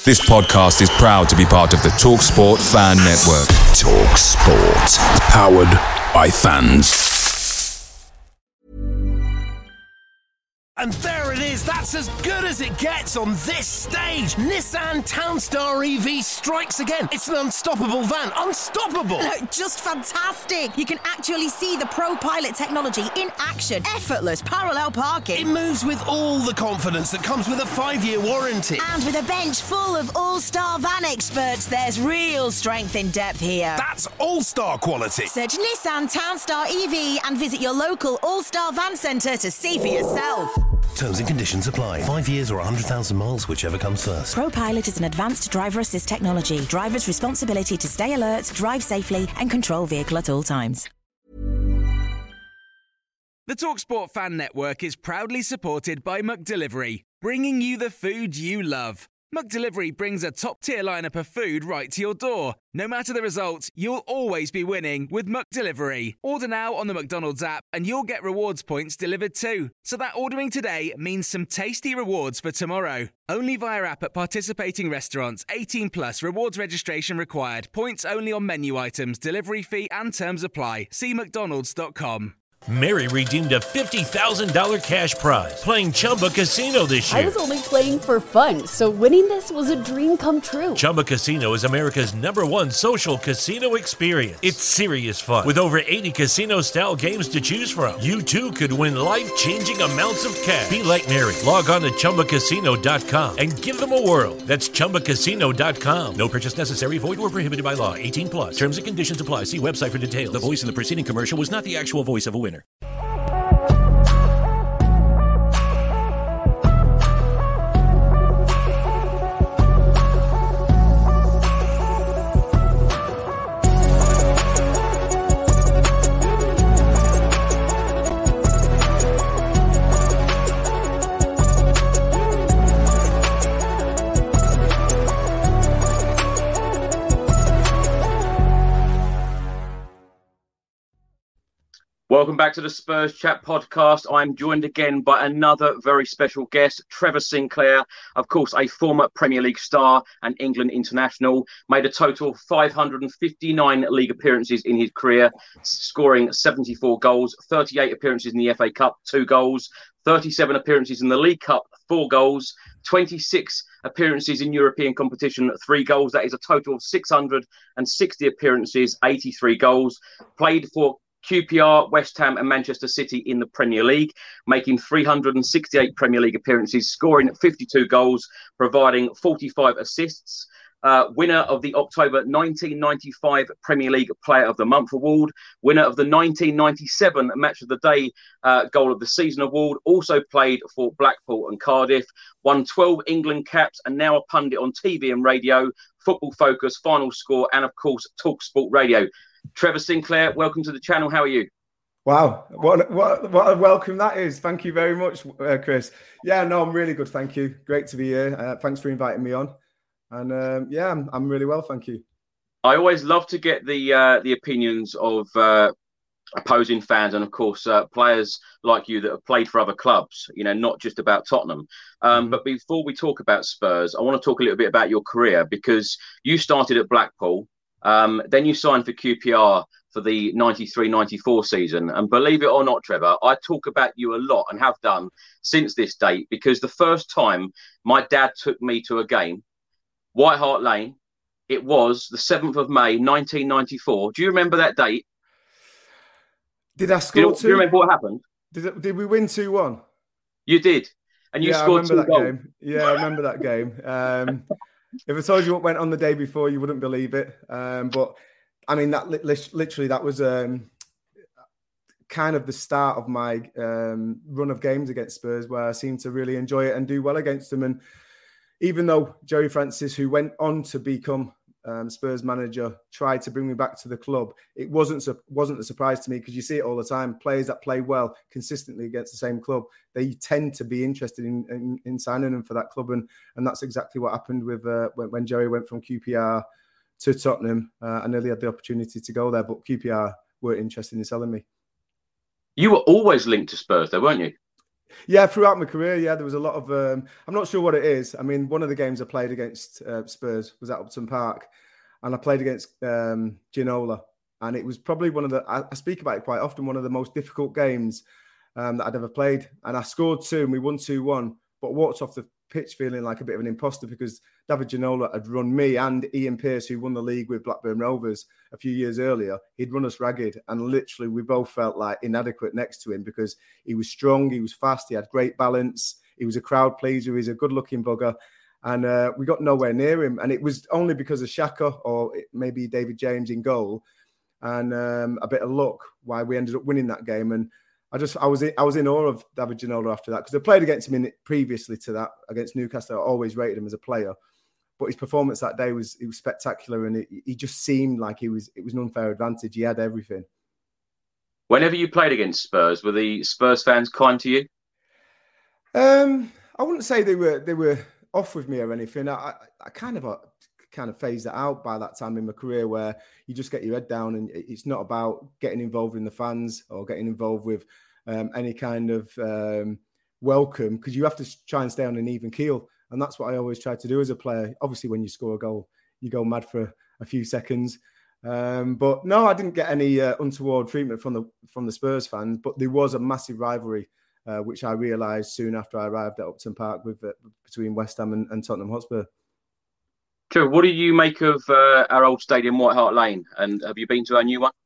This podcast is proud to be part of the TalkSport Fan Network. TalkSport. Powered by fans. And there it is, that's as good as it gets on this stage. Nissan Townstar EV strikes again. It's an unstoppable van, unstoppable. Just fantastic. You can actually see the ProPilot technology in action. Effortless parallel parking. It moves with all the confidence that comes with a 5-year warranty. And with a bench full of all-star van experts, there's real strength in depth here. That's all-star quality. Search Nissan Townstar EV and visit your local all-star van centre to see for yourself. Terms and conditions apply. 5 years or 100,000 miles, whichever comes first. ProPilot is an advanced driver assist technology. Driver's responsibility to stay alert, drive safely, and control vehicle at all times. The TalkSport Fan Network is proudly supported by McDelivery, bringing you the food you love. McDelivery brings a top-tier lineup of food right to your door. No matter the result, you'll always be winning with McDelivery. Order now on the McDonald's app and you'll get rewards points delivered too. So that ordering today means some tasty rewards for tomorrow. Only via app at participating restaurants. 18 plus. Rewards registration required. Points only on menu items. Delivery fee and terms apply. See mcdonalds.com. Mary redeemed a $50,000 cash prize playing Chumba Casino this year. I was only playing for fun, so winning this was a dream come true. Chumba Casino is America's #1 social casino experience. It's serious fun. With over 80 casino-style games to choose from, you too could win life-changing amounts of cash. Be like Mary. Log on to ChumbaCasino.com and give them a whirl. That's ChumbaCasino.com. No purchase necessary. Void where prohibited by law. 18 plus. Terms and conditions apply. See website for details. The voice in the preceding commercial was not the actual voice of a winner. Welcome back to the Spurs Chat podcast. I'm joined again by another very special guest, Trevor Sinclair, of course, a former Premier League star and England international, made a total of 559 league appearances in his career, scoring 74 goals, 38 appearances in the FA Cup, 2 goals, 37 appearances in the League Cup, 4 goals, 26 appearances in European competition, 3 goals. That is a total of 660 appearances, 83 goals, played for QPR, West Ham and Manchester City in the Premier League, making 368 Premier League appearances, scoring 52 goals, providing 45 assists. Winner of the October 1995 Premier League Player of the Month award, winner of the 1997 Match of the Day Goal of the Season award, also played for Blackpool and Cardiff, won 12 England caps and now a pundit on TV and radio, Football Focus, Final Score and of course TalkSport Radio. Trevor Sinclair, welcome to the channel. How are you? Wow, what a welcome that is. Thank you very much, Chris. Yeah, no, I'm really good, thank you. Great to be here. Thanks for inviting me on. And I'm really well, thank you. I always love to get the opinions of opposing fans and, of course, players like you that have played for other clubs, you know, not just about Tottenham. But before we talk about Spurs, I want to talk a little bit about your career because you started at Blackpool. Then you signed for QPR for the 93-94 season. And believe it or not, Trevor, I talk about you a lot and have done since this date because the first time my dad took me to a game, White Hart Lane, it was the 7th of May, 1994. Do you remember that date? Did I score 2? Do you remember what happened? Did we win 2-1? You did. And you scored 2 goals. Game. Yeah, I remember that game. If I told you what went on the day before, you wouldn't believe it. But I mean, that literally that was kind of the start of my run of games against Spurs, where I seemed to really enjoy it and do well against them. And even though Gerry Francis, who went on to become Spurs manager, tried to bring me back to the club, it wasn't a surprise to me because you see it all the time. Players that play well consistently against the same club, they tend to be interested in signing them for that club, and that's exactly what happened with when Gerry went from QPR to Tottenham. I nearly had the opportunity to go there, but QPR weren't interested in selling me. You were always linked to Spurs, though, weren't you? Yeah, throughout my career, there was a lot of. I'm not sure what it is. I mean, one of the games I played against Spurs was at Upton Park, and I played against Ginola, and it was probably one of the. I speak about it quite often. One of the most difficult games that I'd ever played, and I scored 2, and we won 2-1, but walked off the pitch feeling like a bit of an imposter because David Ginola had run me and Ian Pearce, who won the league with Blackburn Rovers a few years earlier. He'd run us ragged, and literally we both felt like inadequate next to him because he was strong, he was fast, he had great balance, he was a crowd pleaser, he's a good-looking bugger, and we got nowhere near him. And it was only because of Xhaka or maybe David James in goal and a bit of luck why we ended up winning that game. And I was in awe of David Ginola after that because I played against him previously to that against Newcastle. I always rated him as a player, but his performance that day was spectacular, and he just seemed like it was an unfair advantage. He had everything. Whenever you played against Spurs, were the Spurs fans kind to you? I wouldn't say they were off with me or anything. I kind of phased it out by that time in my career where you just get your head down and it's not about getting involved in the fans or getting involved with any kind of welcome, because you have to try and stay on an even keel. And that's what I always try to do as a player. Obviously, when you score a goal, you go mad for a few seconds. But no, I didn't get any untoward treatment from the Spurs fans, but there was a massive rivalry, which I realised soon after I arrived at Upton Park between West Ham and Tottenham Hotspur. True. What do you make of our old stadium, White Hart Lane? And have you been to our new one?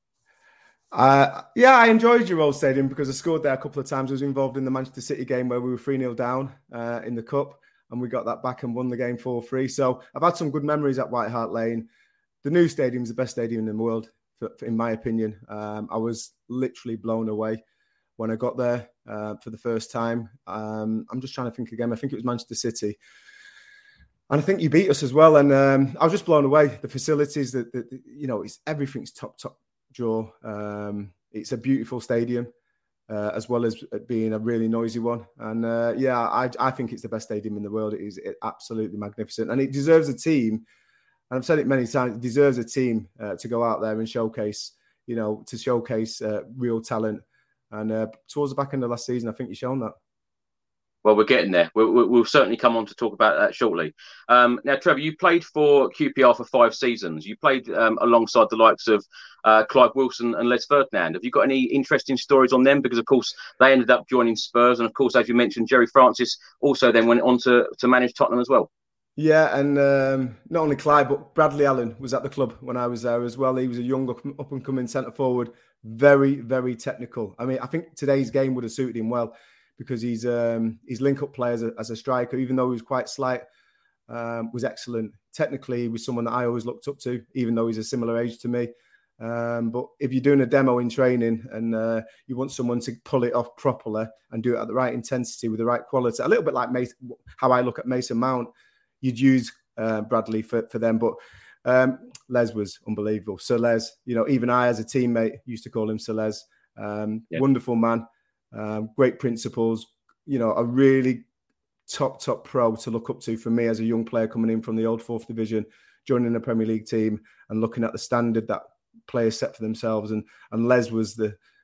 I enjoyed your old stadium because I scored there a couple of times. I was involved in the Manchester City game where we were 3-0 down in the Cup, and we got that back and won the game 4-3. So I've had some good memories at White Hart Lane. The new stadium is the best stadium in the world, in my opinion. I was literally blown away when I got there for the first time. I'm just trying to think again. I think it was Manchester City. And I think you beat us as well. And I was just blown away. The facilities, everything's top draw. It's a beautiful stadium, as well as being a really noisy one. And I think it's the best stadium in the world. It is absolutely magnificent. And it deserves a team. And I've said it many times, it deserves a team to go out there and showcase real talent. And towards the back end of last season, I think you've shown that. Well, we're getting there. We'll certainly come on to talk about that shortly. Now, Trevor, you played for QPR for 5 seasons. You played alongside the likes of Clive Wilson and Les Ferdinand. Have you got any interesting stories on them? Because, of course, they ended up joining Spurs. And, of course, as you mentioned, Gerry Francis also then went on to manage Tottenham as well. Yeah, and not only Clive, but Bradley Allen was at the club when I was there as well. He was a young up-and-coming centre-forward, very, very technical. I mean, I think today's game would have suited him well, because his link-up play as a striker, even though he was quite slight, was excellent. Technically, he was someone that I always looked up to, even though he's a similar age to me. But if you're doing a demo in training and you want someone to pull it off properly and do it at the right intensity with the right quality, a little bit like how I look at Mason Mount, you'd use Bradley for them. But Les was unbelievable. Sir Les, even I as a teammate used to call him Sir Les. Wonderful man. Great principles, a really top pro to look up to for me as a young player coming in from the old 4th division, joining a Premier League team and looking at the standard that players set for themselves. And Les was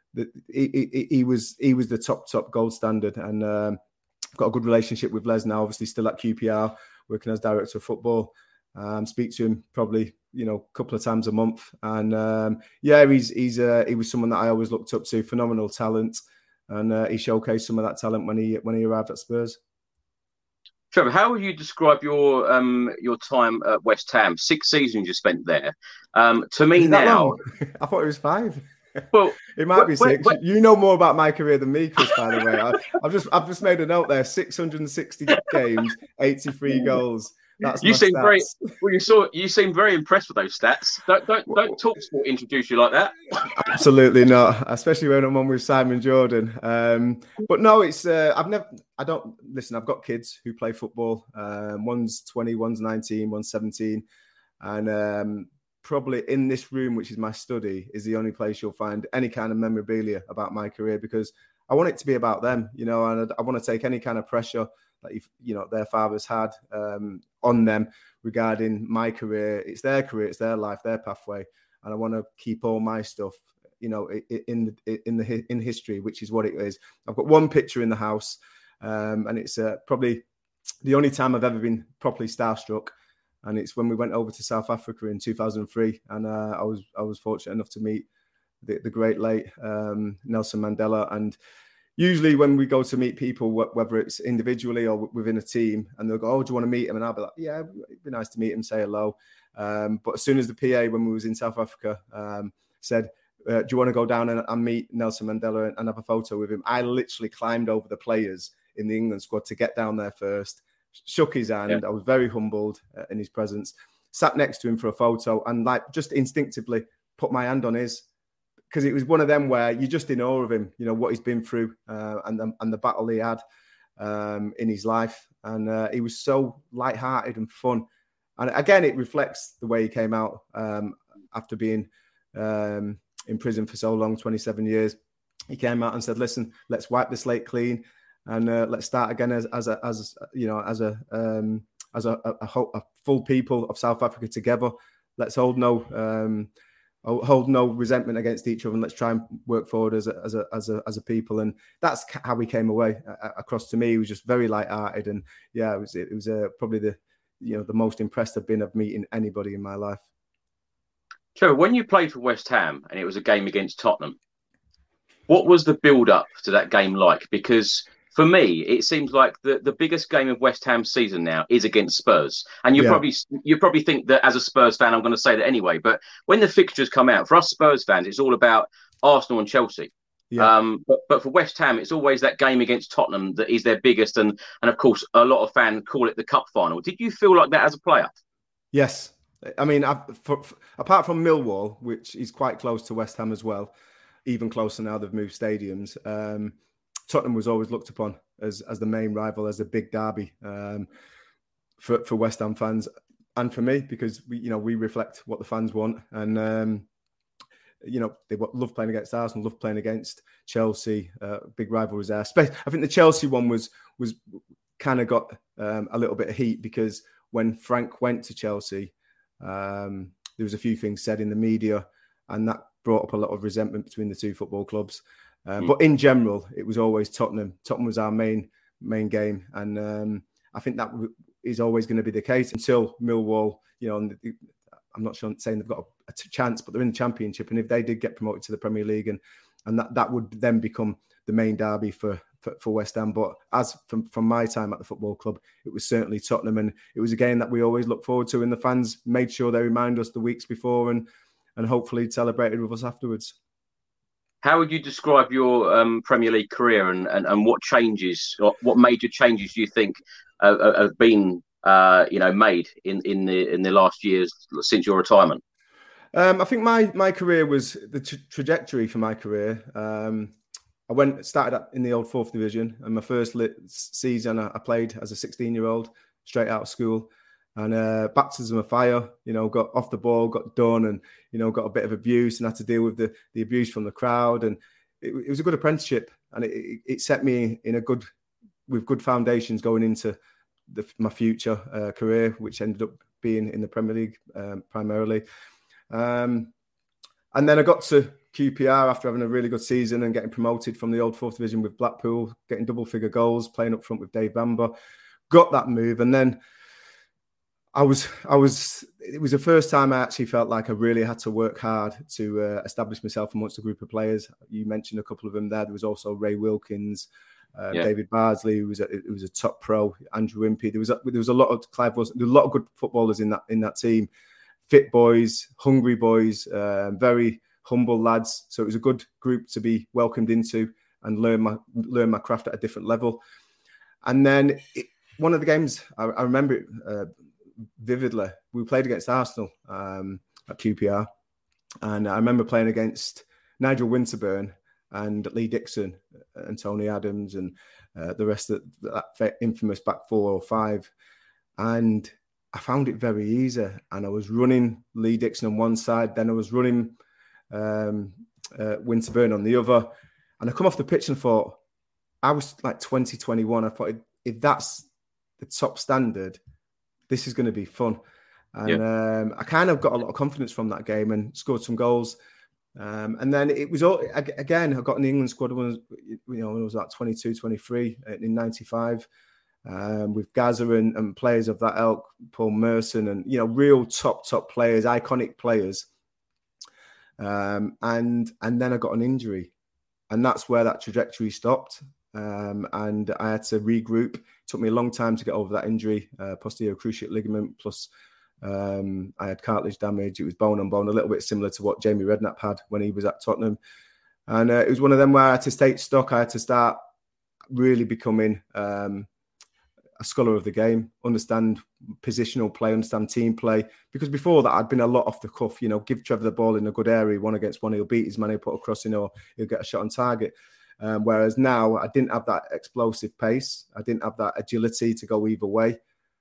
he was the top gold standard. And I've got a good relationship with Les now, obviously still at QPR, working as director of football. Speak to him probably, a couple of times a month. And he was someone that I always looked up to, phenomenal talent. And he showcased some of that talent when he arrived at Spurs. Trevor, how would you describe your time at West Ham? 6 seasons you spent there. To me now, I thought it was 5. Well, it might be 6. You know more about my career than me, Chris. By the way, I've just made a note there: 660 games, 83 goals. That's you seem very you seem very impressed with those stats. Don't talk sport introduce you like that. Absolutely not, especially when I'm on with Simon Jordan. But no, it's I've got kids who play football. One's 20, one's 19, one's 17, and probably in this room, which is my study, is the only place you'll find any kind of memorabilia about my career, because I want it to be about them, and I want to take any kind of pressure that their fathers had on them regarding my career. It's their career, it's their life, their pathway, and I want to keep all my stuff in history, which is what it is. I've got one picture in the house, and it's probably the only time I've ever been properly starstruck. And it's when we went over to South Africa in 2003, and I was fortunate enough to meet the great late Nelson Mandela. And usually when we go to meet people, whether it's individually or within a team, and they'll go, "Oh, do you want to meet him?" And I'll be like, "Yeah, it'd be nice to meet him, say hello." But as soon as the PA, when we was in South Africa, said, "Do you want to go down and meet Nelson Mandela and have a photo with him?" I literally climbed over the players in the England squad to get down there first, shook his hand. Yeah. I was very humbled in his presence, sat next to him for a photo, and just instinctively put my hand on his, because it was one of them where you're just in awe of him, what he's been through and the battle he had in his life. And he was so lighthearted and fun. And again, it reflects the way he came out after being in prison for so long, 27 years. He came out and said, "Listen, let's wipe the slate clean and let's start again as a full people of South Africa together. Let's hold no resentment against each other, and let's try and work forward as a people." And that's how we came away across. To me, he was just very light-hearted, and yeah, it was probably the most impressed I've been of meeting anybody in my life. Trevor, when you played for West Ham and it was a game against Tottenham, what was the build-up to that game like? Because for me, it seems like the biggest game of West Ham's season now is against Spurs. And you probably think that as a Spurs fan, I'm going to say that anyway. But when the fixtures come out, for us Spurs fans, it's all about Arsenal and Chelsea. Yeah. But for West Ham, it's always that game against Tottenham that is their biggest. And of course, a lot of fans call it the cup final. Did you feel like that as a player? Yes. I mean, apart from Millwall, which is quite close to West Ham as well, even closer now they've moved stadiums, Tottenham was always looked upon as the main rival, as a big derby for West Ham fans and for me, because we reflect what the fans want. And they love playing against Arsenal, love playing against Chelsea. Big rivalries there. I think the Chelsea one was kind of got a little bit of heat, because when Frank went to Chelsea, there was a few things said in the media, and that brought up a lot of resentment between the two football clubs. But in general, it was always Tottenham. Tottenham was our main game, and I think that is always going to be the case until Millwall. I'm not sure saying they've got a chance, but they're in the Championship, and if they did get promoted to the Premier League, and that would then become the main derby for West Ham. But as from my time at the football club, it was certainly Tottenham, and it was a game that we always look forward to, and the fans made sure they remind us the weeks before, and hopefully celebrated with us afterwards. How would you describe your Premier League career, and what changes, or what major changes do you think have been made in the last years since your retirement? I think my career was the trajectory for my career. I started in the old 4th division, and my first season I played as a 16-year-old straight out of school. And baptism of fire, got off the ball, got done, and got a bit of abuse, and had to deal with the abuse from the crowd. And it was a good apprenticeship, and it set me with good foundations going into my future career, which ended up being in the Premier League primarily. And then I got to QPR after having a really good season and getting promoted from the old 4th division with Blackpool, getting double-figure goals, playing up front with Dave Bamber. Got that move, and then it was the first time I actually felt like I really had to work hard to establish myself amongst a group of players. You mentioned a couple of them there. There was also Ray Wilkins, David Bardsley, who was a top pro, Andrew Impey. There was a lot of Clive Wilson. There were a lot of good footballers in that team. Fit boys, hungry boys, very humble lads. So it was a good group to be welcomed into and learn my craft at a different level. And then one of the games I remember it vividly. We played against Arsenal at QPR, and I remember playing against Nigel Winterburn and Lee Dixon and Tony Adams and the rest of that infamous back 4 or 5, and I found it very easy. And I was running Lee Dixon on one side, then I was running Winterburn on the other, and I come off the pitch and thought, I was like 20, 21. I thought, if that's the top standard, this is going to be fun. And I kind of got a lot of confidence from that game and scored some goals. And then it was all, again, I got in the England squad when I was like 22, 23 in 95 with Gazza and players of that ilk, Paul Merson and, real top players, iconic players. And then I got an injury and that's where that trajectory stopped. And I had to regroup. It took me a long time to get over that injury, posterior cruciate ligament, plus I had cartilage damage. It was bone on bone, a little bit similar to what Jamie Redknapp had when he was at Tottenham. And it was one of them where I had to take stock. I had to start really becoming a scholar of the game, understand positional play, understand team play. Because before that, I'd been a lot off the cuff, give Trevor the ball in a good area, 1-on-1, he'll beat his man, he'll put a cross in or he'll get a shot on target. Whereas now I didn't have that explosive pace. I didn't have that agility to go either way.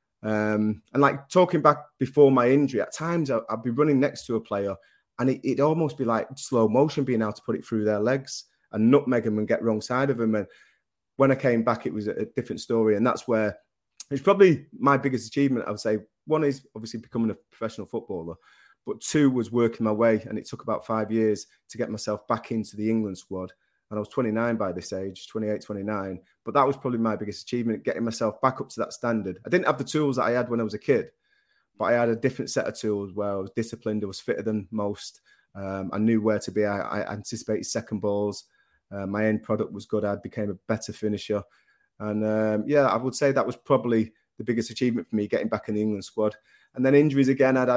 And like talking back before my injury, at times I'd be running next to a player and it'd almost be like slow motion being able to put it through their legs and nutmeg them and get wrong side of them. And when I came back, it was a different story. And that's where it's probably my biggest achievement. I would say one is obviously becoming a professional footballer, but two was working my way. And it took about 5 years to get myself back into the England squad. And I was 29 by this age, 28, 29. But that was probably my biggest achievement, getting myself back up to that standard. I didn't have the tools that I had when I was a kid, but I had a different set of tools where I was disciplined, I was fitter than most. I knew where to be. I anticipated second balls. My end product was good. I became a better finisher. And I would say that was probably the biggest achievement for me, getting back in the England squad. And then injuries again, I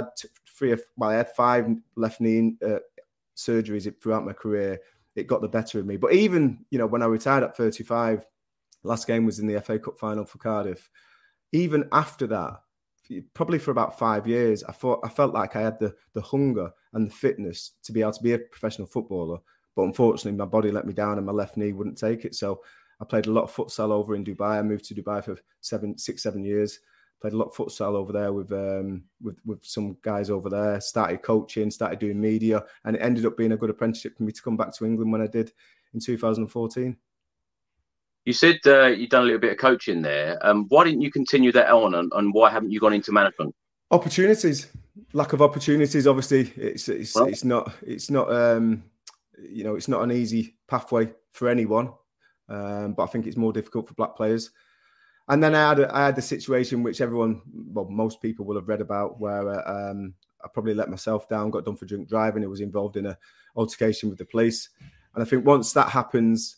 had 5 left knee surgeries throughout my career. It got the better of me. But even, when I retired at 35, last game was in the FA Cup final for Cardiff. Even after that, probably for about 5 years, I felt like I had the hunger and the fitness to be able to be a professional footballer. But unfortunately, my body let me down and my left knee wouldn't take it. So I played a lot of futsal over in Dubai. I moved to Dubai for 6-7 years. Played a lot of futsal over there with some guys over there. Started coaching, started doing media, and it ended up being a good apprenticeship for me to come back to England when I did in 2014. You said you've done a little bit of coaching there. Why didn't you continue that on, and why haven't you gone into management? Opportunities, lack of opportunities. Obviously, it's not an easy pathway for anyone, but I think it's more difficult for black players. And then I had the situation which most people will have read about, where I probably let myself down, got done for drink driving. I was involved in an altercation with the police. And I think once that happens,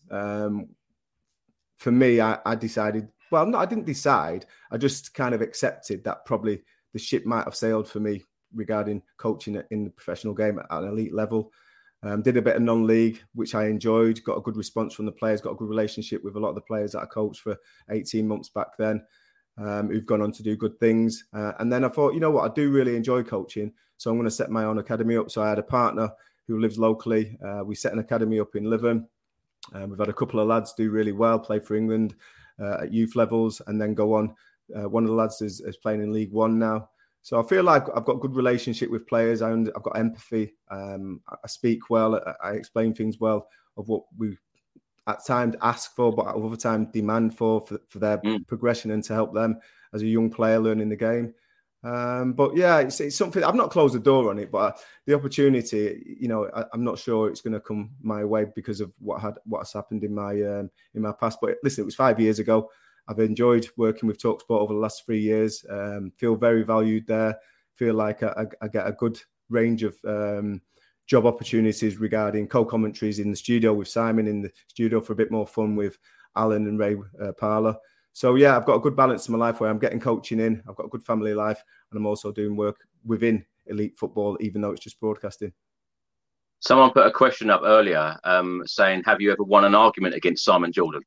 for me, I decided, I didn't decide. I just kind of accepted that probably the ship might have sailed for me regarding coaching in the professional game at an elite level. Did a bit of non-league, which I enjoyed, got a good response from the players, got a good relationship with a lot of the players that I coached for 18 months back then, who've gone on to do good things. And then I thought, you know what, I do really enjoy coaching, so I'm going to set my own academy up. So I had a partner who lives locally. We set an academy up in Lytham. We've had a couple of lads do really well, play for England at youth levels, and then go on. One of the lads is playing in League One now. So I feel like I've got a good relationship with players. I've got empathy. I speak well. I explain things well of what we at times ask for, but at other times demand for their progression and to help them as a young player learning the game. But yeah, it's something. I've not closed the door on it, but the opportunity, I'm not sure it's going to come my way because of what has happened in my past. But listen, it was 5 years ago. I've enjoyed working with TalkSport over the last 3 years. Feel very valued there. Feel like I get a good range of job opportunities regarding co-commentaries in the studio with Simon, in the studio for a bit more fun with Alan and Ray Parler. So yeah, I've got a good balance in my life where I'm getting coaching in. I've got a good family life, and I'm also doing work within elite football, even though it's just broadcasting. Someone put a question up earlier saying, have you ever won an argument against Simon Jordan?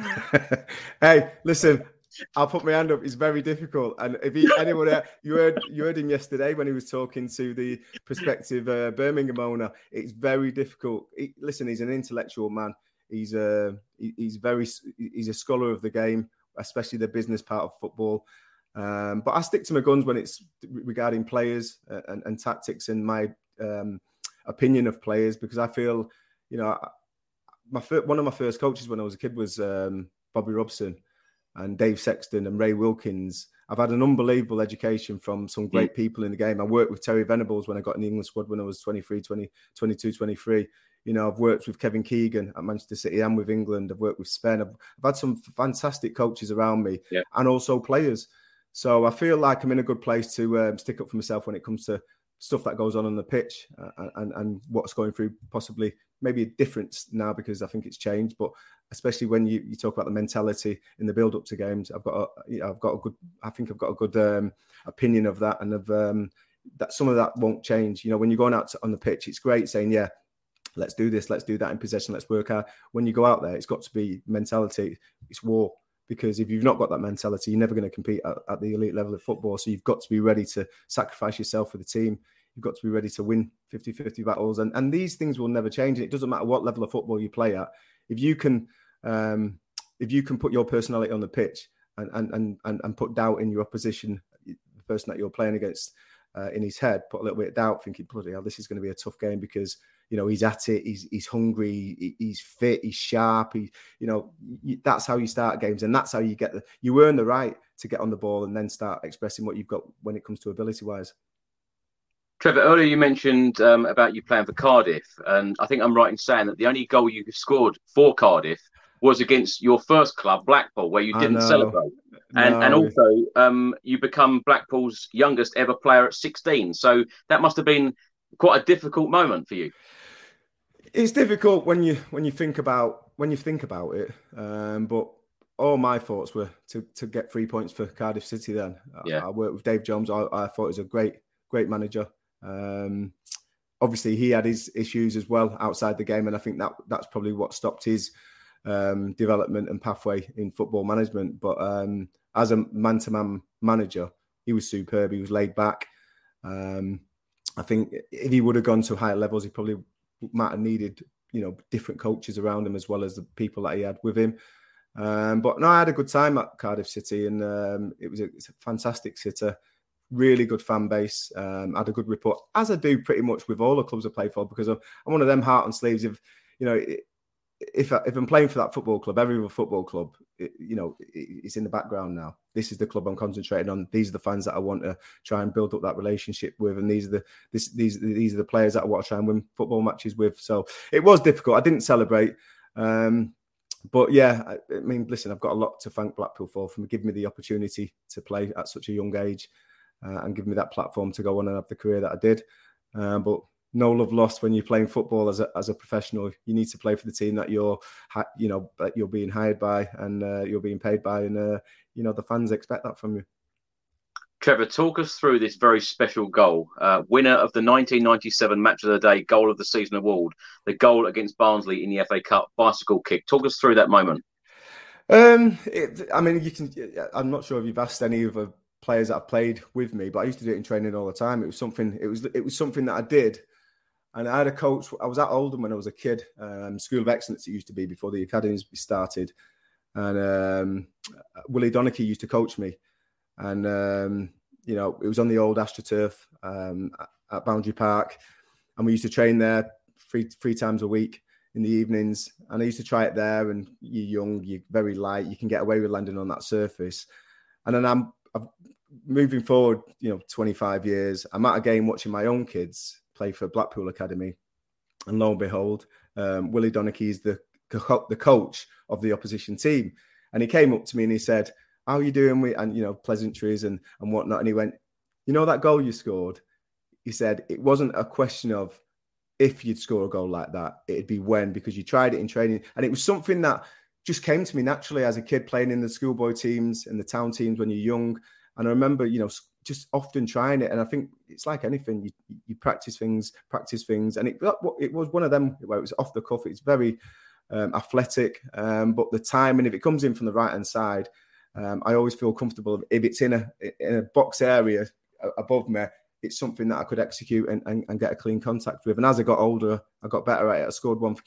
Hey, listen, I'll put my hand up. It's very difficult. And if you heard him yesterday when he was talking to the prospective Birmingham owner, it's very difficult. Listen, he's an intellectual man. He's a scholar of the game, especially the business part of football. But I stick to my guns when it's regarding players and tactics and my opinion of players, because I feel, one of my first coaches when I was a kid was Bobby Robson and Dave Sexton and Ray Wilkins I've had an unbelievable education from some great people in the game. I worked with Terry Venables when I got in the England squad when I was 22, 23. You know, I've worked with Kevin Keegan at Manchester City and with England. I've worked with Sven. I've had some fantastic coaches around me and also players. So I feel like I'm in a good place to stick up for myself when it comes to stuff that goes on the pitch and what's going through possibly maybe a difference now because I think it's changed. But especially when you talk about the mentality in the build up to games, I've got a good opinion of that, and of that some of that won't change. You know, when you're going out on the pitch, it's great saying, yeah, let's do this, let's do that in possession, let's work hard. When you go out there, it's got to be mentality. It's war. Because if you've not got that mentality, you're never going to compete at the elite level of football. So you've got to be ready to sacrifice yourself for the team. You've got to be ready to win 50-50 battles. And these things will never change. And it doesn't matter what level of football you play at. If you can put your personality on the pitch and put doubt in your opposition, the person that you're playing against, in his head, put a little bit of doubt, thinking, bloody hell, this is going to be a tough game because, you know, he's at it, he's hungry, he's fit, he's sharp. That's how you start games, and that's how you earn the right to get on the ball and then start expressing what you've got when it comes to ability-wise. Trevor, earlier you mentioned about you playing for Cardiff, and I think I'm right in saying that the only goal you scored for Cardiff was against your first club, Blackpool, where you didn't celebrate. And also, you become Blackpool's youngest ever player at 16. So that must have been quite a difficult moment for you. It's difficult when you think about it. But all my thoughts were to get 3 points for Cardiff City. Then I worked with Dave Jones. I thought he was a great manager. Obviously, he had his issues as well outside the game, and I think that's probably what stopped his development and pathway in football management. But as a man-to-man manager, he was superb. He was laid back. I think if he would have gone to higher levels, he probably might have needed, different coaches around him as well as the people that he had with him. But no, I had a good time at Cardiff City, and it's a fantastic city, really good fan base. Had a good rapport, as I do pretty much with all the clubs I play for, because I'm one of them heart and sleeves. If I'm playing for that football club, every other football club, it's in the background now. This is the club I'm concentrating on. These are the fans that I want to try and build up that relationship with, and these are the players that I want to try and win football matches with. So it was difficult. I didn't celebrate, but yeah, I mean, listen, I've got a lot to thank Blackpool for giving me the opportunity to play at such a young age, and giving me that platform to go on and have the career that I did. But no love lost when you're playing football as a professional. You need to play for the team that you're being hired by and you're being paid by, and the fans expect that from you. Trevor, talk us through this very special goal. Winner of the 1997 Match of the Day Goal of the Season award, the goal against Barnsley in the FA Cup, bicycle kick. Talk us through that moment. I'm not sure if you've asked any of the players that have played with me, but I used to do it in training all the time. It was something that I did. And I had a coach. I was at Oldham when I was a kid, School of Excellence it used to be before the academies started. And Willie Donachie used to coach me. And, it was on the old AstroTurf at Boundary Park. And we used to train there three times a week in the evenings. And I used to try it there. And you're young, you're very light. You can get away with landing on that surface. And then I'm moving forward, 25 years. I'm at a game watching my own kids play for Blackpool Academy, and lo and behold, Willie Donachie is the coach of the opposition team, and he came up to me and he said, "How are you doing?" And pleasantries and whatnot, and he went, "That goal you scored," he said, "it wasn't a question of if you'd score a goal like that, it'd be when, because you tried it in training." And it was something that just came to me naturally as a kid, playing in the schoolboy teams and the town teams when you're young. And I remember, just often trying it. And I think it's like anything, you practice things. And it was one of them where it was off the cuff. It's very athletic, but the timing, if it comes in from the right-hand side, I always feel comfortable. If it's in a box area above me, it's something that I could execute and get a clean contact with. And as I got older, I got better at it. I scored one for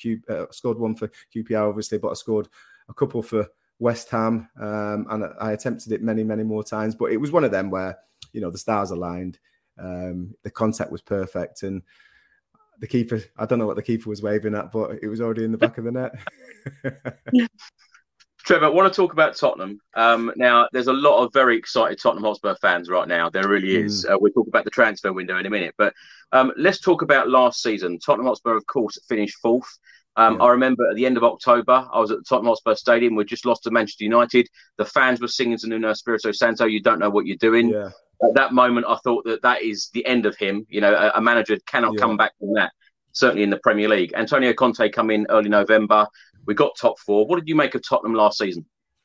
QPR, obviously, but I scored a couple for West Ham, and I attempted it many, many more times. But it was one of them where, the stars aligned, the contact was perfect, and the keeper, I don't know what the keeper was waving at, but it was already in the back of the net. Trevor, I want to talk about Tottenham. Now, there's a lot of very excited Tottenham Hotspur fans right now. There really is. We'll talk about the transfer window in a minute. But let's talk about last season. Tottenham Hotspur, of course, finished fourth. I remember at the end of October, I was at the Tottenham Hotspur Stadium. We just lost to Manchester United. The fans were singing to Nuno Espirito Santo, "You don't know what you're doing." Yeah. At that moment, I thought that is the end of him. You know, a manager cannot come back from that, certainly in the Premier League. Antonio Conte come in early November. We got top four. What did you make of Tottenham last season?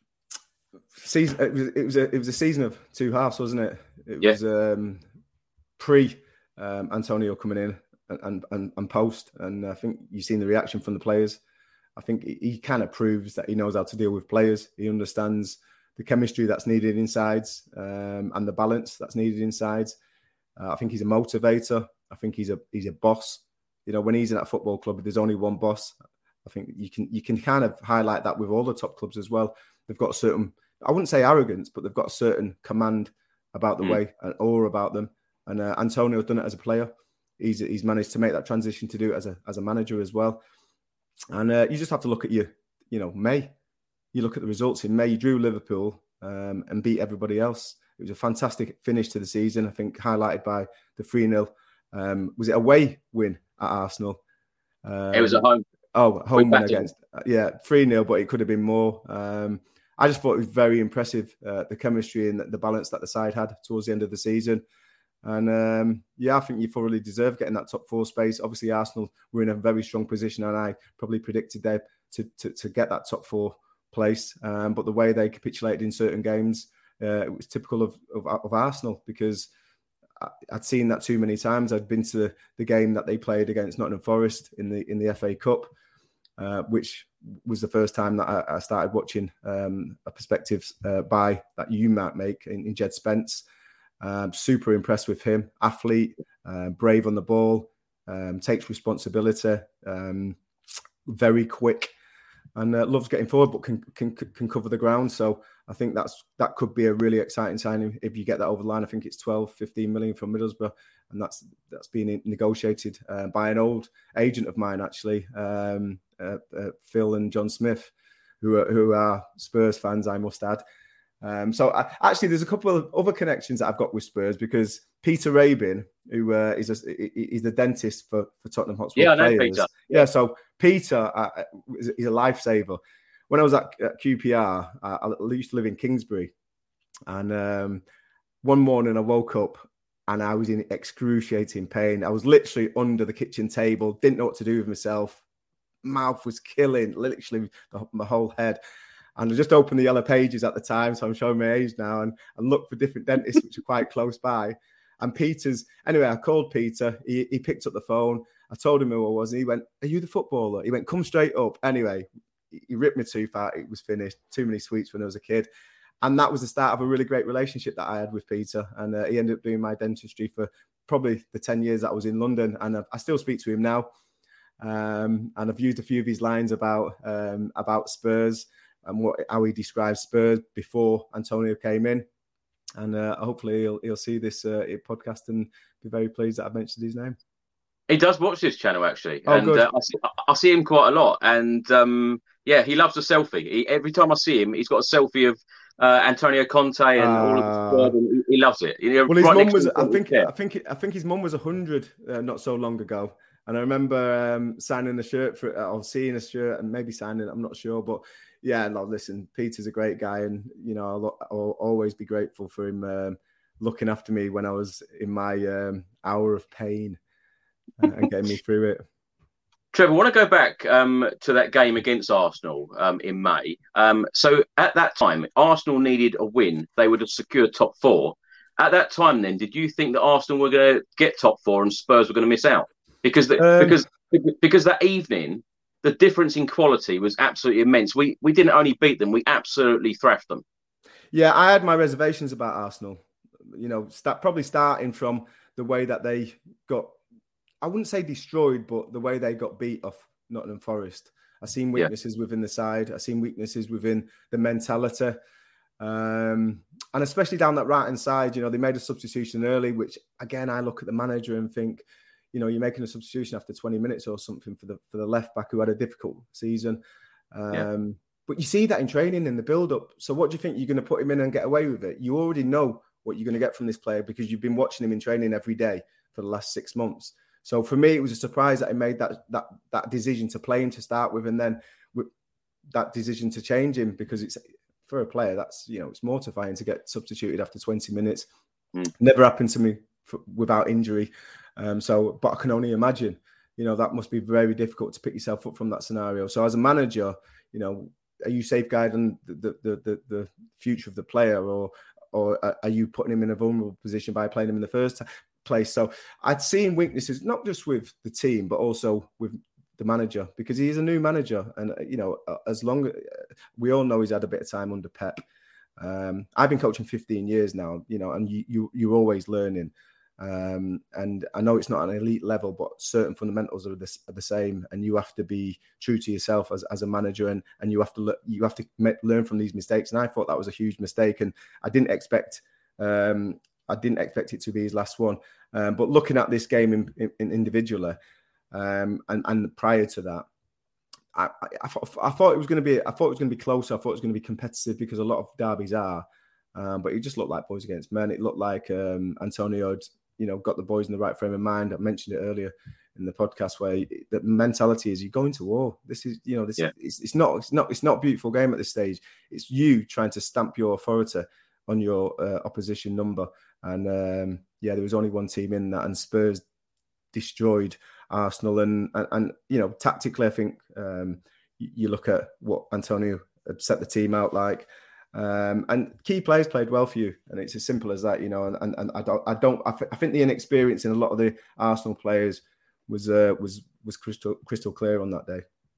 It was a season of two halves, wasn't it? It was pre Antonio coming in and post, and I think you've seen the reaction from the players. I think he kind of proves that he knows how to deal with players. He understands the chemistry that's needed inside and the balance that's needed inside. I think he's a motivator. I think he's a boss. You know, when he's in that football club, there's only one boss. I think you can kind of highlight that with all the top clubs as well. They've got a certain, I wouldn't say arrogance, but they've got a certain command about the way and awe about them. And Antonio's done it as a player. He's managed to make that transition to do it as a manager as well. And you just have to look at May. You look at the results in May. You drew Liverpool and beat everybody else. It was a fantastic finish to the season. I think highlighted by the 3-0. Was it away win at Arsenal? It was at home. Oh, home win against 3-0, but it could have been more. I just thought it was very impressive, the chemistry and the balance that the side had towards the end of the season. And I think you thoroughly deserve getting that top four space. Obviously, Arsenal were in a very strong position, and I probably predicted them to get that top four place. But the way they capitulated in certain games, it was typical of Arsenal, because I'd seen that too many times. I'd been to the game that they played against Nottingham Forest in the FA Cup, which was the first time that I started watching a perspective by that you might make in Jed Spence. Super impressed with him. Athlete, brave on the ball, takes responsibility, very quick, and loves getting forward, but can cover the ground. So I think that could be a really exciting signing if you get that over the line. I think it's 12-15 million from Middlesbrough, and that's being negotiated by an old agent of mine, actually, Phil and John Smith, who are Spurs fans, I must add. Actually, there's a couple of other connections that I've got with Spurs, because Peter Rabin, who is the dentist for Tottenham Hotspur players. I know Peter. Yeah, so Peter is a lifesaver. When I was at QPR, I used to live in Kingsbury, and one morning I woke up and I was in excruciating pain. I was literally under the kitchen table, didn't know what to do with myself. Mouth was killing, literally my whole head. And I just opened the Yellow Pages at the time, so I'm showing my age now, and looked for different dentists which are quite close by. And anyway, I called Peter. He picked up the phone. I told him who I was, and he went, "Are you the footballer?" He went, "Come straight up." Anyway, he ripped my tooth out. It was finished. Too many sweets when I was a kid. And that was the start of a really great relationship that I had with Peter. And he ended up doing my dentistry for probably the 10 years that I was in London. And I still speak to him now. And I've used a few of his lines about Spurs and how he describes Spurs before Antonio came in. And hopefully he'll see this podcast and be very pleased that I've mentioned his name. He does watch this channel, actually. I see him quite a lot. And he loves a selfie. Every time I see him, he's got a selfie of Antonio Conte and all of the squad, and he loves it. Well, his mum was, I think his mum was 100 not so long ago. And I remember signing a shirt or seeing a shirt and maybe signing it, I'm not sure. But yeah, no, listen, Peter's a great guy, and I'll always be grateful for him looking after me when I was in my hour of pain and getting me through it. Trevor, I want to go back to that game against Arsenal in May. So at that time, Arsenal needed a win. They would have secured top four. At that time, then, did you think that Arsenal were going to get top four and Spurs were going to miss out? Because that evening, the difference in quality was absolutely immense. We didn't only beat them, we absolutely thrashed them. Yeah, I had my reservations about Arsenal. Probably starting from the way that they got, I wouldn't say destroyed, but the way they got beat off Nottingham Forest. I've seen weaknesses within the side. I've seen weaknesses within the mentality. And especially down that right-hand side, they made a substitution early, which, again, I look at the manager and think, you're making a substitution after 20 minutes or something for the left back who had a difficult season. But you see that in training in the build-up. So what do you think? You're going to put him in and get away with it? You already know what you're going to get from this player because you've been watching him in training every day for the last 6 months. So for me, it was a surprise that he made that decision to play him to start with, and then with that decision to change him, because it's, for a player, that's, it's mortifying to get substituted after 20 minutes. Never happened to me without injury. But I can only imagine, that must be very difficult to pick yourself up from that scenario. So as a manager, are you safeguarding the future of the player, or are you putting him in a vulnerable position by playing him in the first place? So I'd seen weaknesses, not just with the team, but also with the manager, because he is a new manager. And, as long as we all know he's had a bit of time under Pep. I've been coaching 15 years now, and you're always learning. And I know it's not an elite level, but certain fundamentals are the same, and you have to be true to yourself as a manager, and you have to learn from these mistakes. And I thought that was a huge mistake, and I didn't expect it to be his last one. But looking at this game in individually, and prior to that, I thought it was going to be close. I thought it was going to be competitive, because a lot of derbies are. But it just looked like boys against men. It looked like Antonio had, got the boys in the right frame of mind. I mentioned it earlier in the podcast, where the mentality is, you're going to war. This is, it's not a beautiful game at this stage. It's you trying to stamp your authority on your opposition number. And there was only one team in that, and Spurs destroyed Arsenal. And tactically, I think you look at what Antonio had set the team out like. And key players played well for you, and it's as simple as that, And I think the inexperience in a lot of the Arsenal players was crystal clear on that day.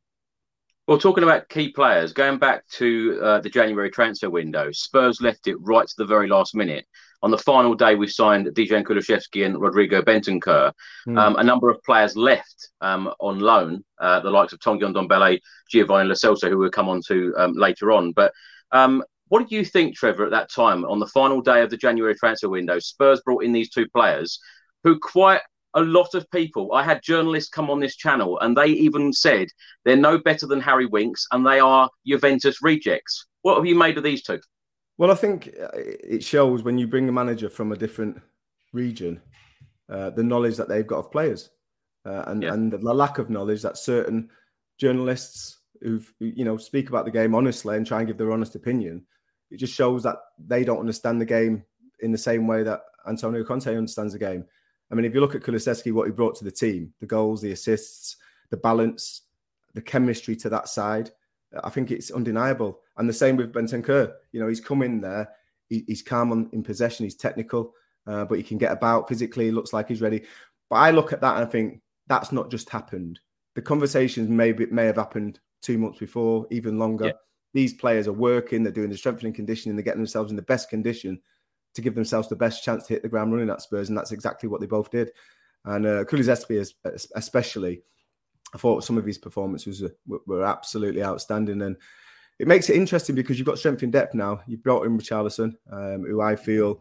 Well, talking about key players, going back to the January transfer window, Spurs left it right to the very last minute. On the final day, we signed Dejan Kulusevski and Rodrigo Bentancur. A number of players left on loan, the likes of Tanguy Ndombele, Giovanni Lo Celso, who we'll come on to later on. But what did you think, Trevor, at that time, on the final day of the January transfer window? Spurs brought in these two players who quite a lot of people, I had journalists come on this channel, and they even said they're no better than Harry Winks, and they are Juventus rejects. What have you made of these two? Well, I think it shows when you bring a manager from a different region, the knowledge that they've got of players, and the lack of knowledge that certain journalists who speak about the game honestly and try and give their honest opinion. It just shows that they don't understand the game in the same way that Antonio Conte understands the game. I mean, if you look at Kulusevski, what he brought to the team, the goals, the assists, the balance, the chemistry to that side, I think it's undeniable. And the same with Bentancur. He's come in there, he's calm in possession, he's technical, but he can get about physically, looks like he's ready. But I look at that and I think that's not just happened. The conversations may have happened 2 months before, even longer. Yeah. These players are working, they're doing the strengthening conditioning, they're getting themselves in the best condition to give themselves the best chance to hit the ground running at Spurs, and that's exactly what they both did. And Kulusevski especially, I thought some of his performances were absolutely outstanding, and it makes it interesting because you've got strength in depth now. You've brought in Richarlison, who I feel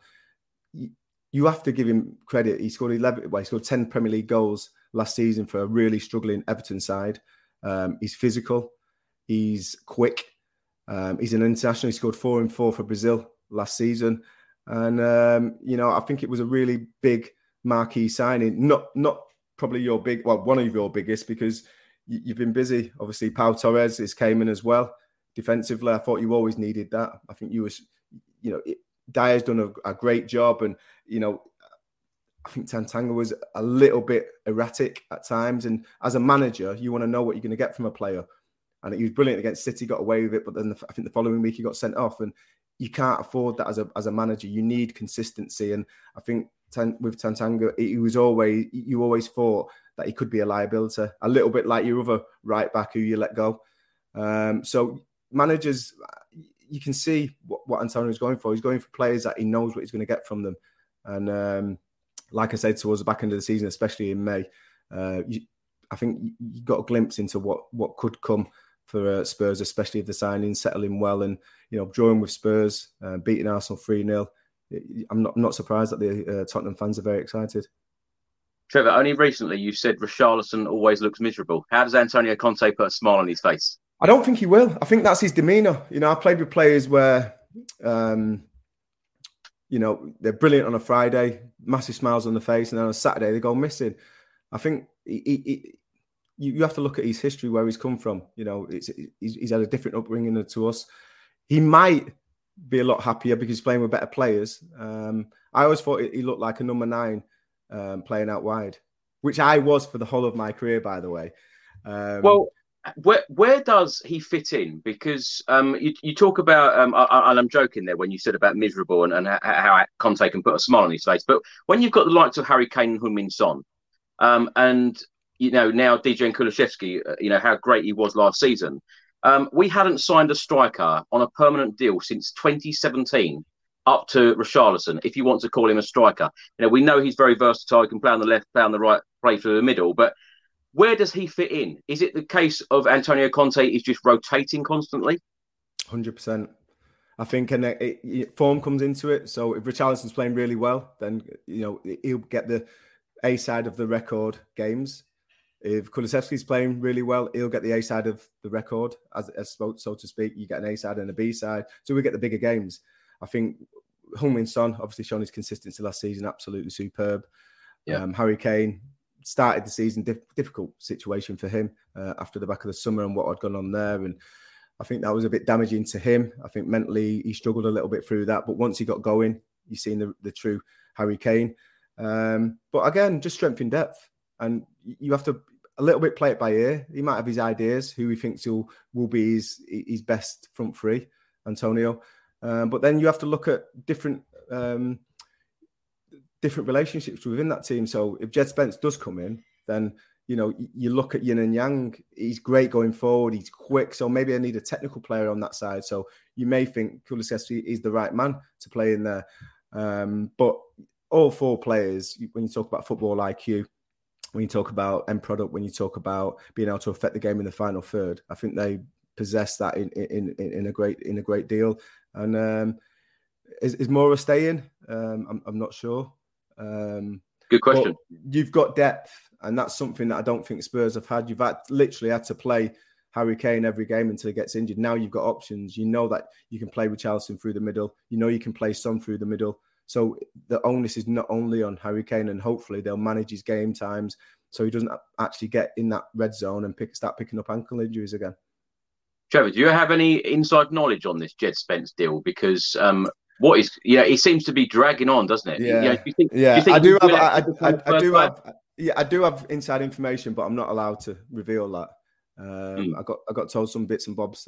you have to give him credit. He scored 10 Premier League goals last season for a really struggling Everton side. He's physical, he's quick, he's an international. He scored 4 and 4 for Brazil last season. And, I think it was a really big marquee signing. Not probably one of your biggest, because you've been busy. Obviously, Pau Torres came in as well. Defensively, I thought you always needed that. I think Dyer's done a great job. And, I think Tanganga was a little bit erratic at times. And as a manager, you want to know what you're going to get from a player. And he was brilliant against City, got away with it. But then I think the following week he got sent off. And you can't afford that as a manager. You need consistency. And I think with Tanganga, you always thought that he could be a liability, a little bit like your other right back who you let go. So managers, you can see what Antonio's going for. He's going for players that he knows what he's going to get from them. And like I said, towards the back end of the season, especially in May, I think you got a glimpse into what could come for Spurs, especially if the signings settling well and, drawing with Spurs, beating Arsenal 3-0. I'm not surprised that the Tottenham fans are very excited. Trevor, only recently you said Richarlison always looks miserable. How does Antonio Conte put a smile on his face? I don't think he will. I think that's his demeanour. I played with players where, they're brilliant on a Friday, massive smiles on the face, and then on a Saturday they go missing. I think you have to look at his history, where he's come from. He's had a different upbringing to us. He might be a lot happier because he's playing with better players. I always thought he looked like a number 9 playing out wide, which I was for the whole of my career, by the way. Where does he fit in? Because you talk about, and I'm joking there when you said about miserable and how Conte can put a smile on his face. But when you've got the likes of Harry Kane and Heung-min Son, and now Dejan Kulusevski, how great he was last season. We hadn't signed a striker on a permanent deal since 2017 up to Richarlison, if you want to call him a striker. We know he's very versatile. He can play on the left, play on the right, play through the middle. But where does he fit in? Is it the case of Antonio Conte is just rotating constantly? 100%. I think form comes into it. So if Richarlison's playing really well, then he'll get the A side of the record games. If Kulusevski's playing really well, he'll get the A side of the record, as so to speak. You get an A side and a B side, so we get the bigger games. I think Heung-min Son obviously shown his consistency last season, absolutely superb. Yeah. Harry Kane started the season difficult situation for him after the back of the summer and what had gone on there, and I think that was a bit damaging to him. I think mentally he struggled a little bit through that, but once he got going, you've seen the true Harry Kane. But again, just strength in depth, and you have to a little bit play it by ear. He might have his ideas, who he thinks will be his best front three, Antonio. But then you have to look at different relationships within that team. So if Jed Spence does come in, then you look at yin and yang. He's great going forward. He's quick. So maybe I need a technical player on that side. So you may think Kulusevski is the right man to play in there. But all 4 players, when you talk about football IQ, when you talk about end product, when you talk about being able to affect the game in the final third, I think they possess that in a great deal. And is Moura staying? I'm not sure. Good question. You've got depth, and that's something that I don't think Spurs have had. You've literally had to play Harry Kane every game until he gets injured. Now you've got options. You know that you can play Richarlison through the middle. You know you can play Son through the middle. So the onus is not only on Harry Kane, and hopefully they'll manage his game times so he doesn't actually get in that red zone and start picking up ankle injuries again. Trevor, do you have any inside knowledge on this Jed Spence deal? Because it seems to be dragging on, doesn't it? Yeah, I do have inside information, but I'm not allowed to reveal that. I got told some bits and bobs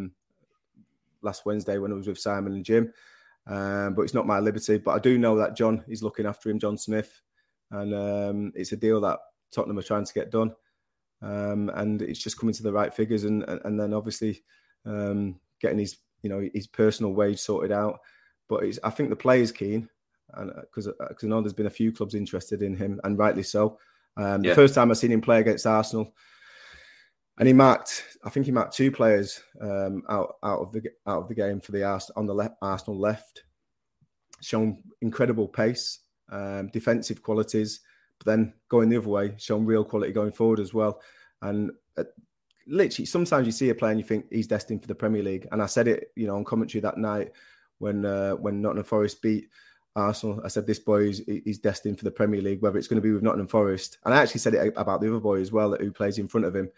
last Wednesday when I was with Simon and Jim. But it's not my liberty. But I do know that John is looking after him, John Smith, and it's a deal that Tottenham are trying to get done, and it's just coming to the right figures, and then obviously getting his personal wage sorted out. But I think the player's keen, and because I know there's been a few clubs interested in him, and rightly so. The first time I seen him play against Arsenal, and I think he marked 2 players out of the game for the Arsenal left. Shown incredible pace, defensive qualities, but then going the other way, shown real quality going forward as well. And literally, sometimes you see a player and you think he's destined for the Premier League. And I said it, on commentary that night when Nottingham Forest beat Arsenal. I said this boy is destined for the Premier League, whether it's going to be with Nottingham Forest. And I actually said it about the other boy as well, who plays in front of him.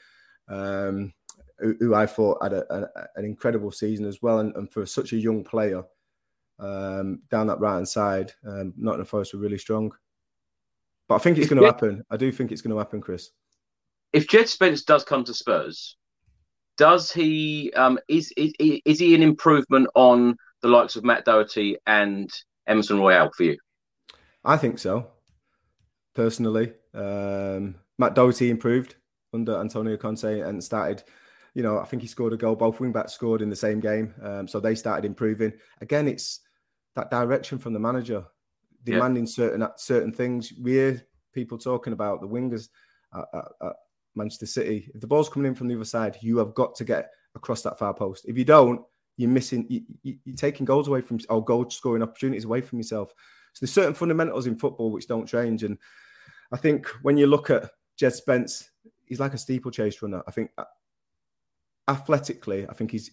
Who I thought had an incredible season as well, and for such a young player down that right hand side, Nottingham Forest were really strong. But I think it's going to happen. I do think it's going to happen, Chris. If Jed Spence does come to Spurs, does he is he an improvement on the likes of Matt Doherty and Emerson Royale for you? I think so. Personally, Matt Doherty improved under Antonio Conte and started, I think he scored a goal. Both wing-backs scored in the same game. So they started improving. Again, it's that direction from the manager, demanding certain things. We hear people talking about the wingers at Manchester City. If the ball's coming in from the other side, you have got to get across that far post. If you don't, you're missing, you're taking goals away from, or goal scoring opportunities away from yourself. So there's certain fundamentals in football which don't change. And I think when you look at Jed Spence, he's like a steeplechase runner. I think athletically, I think he's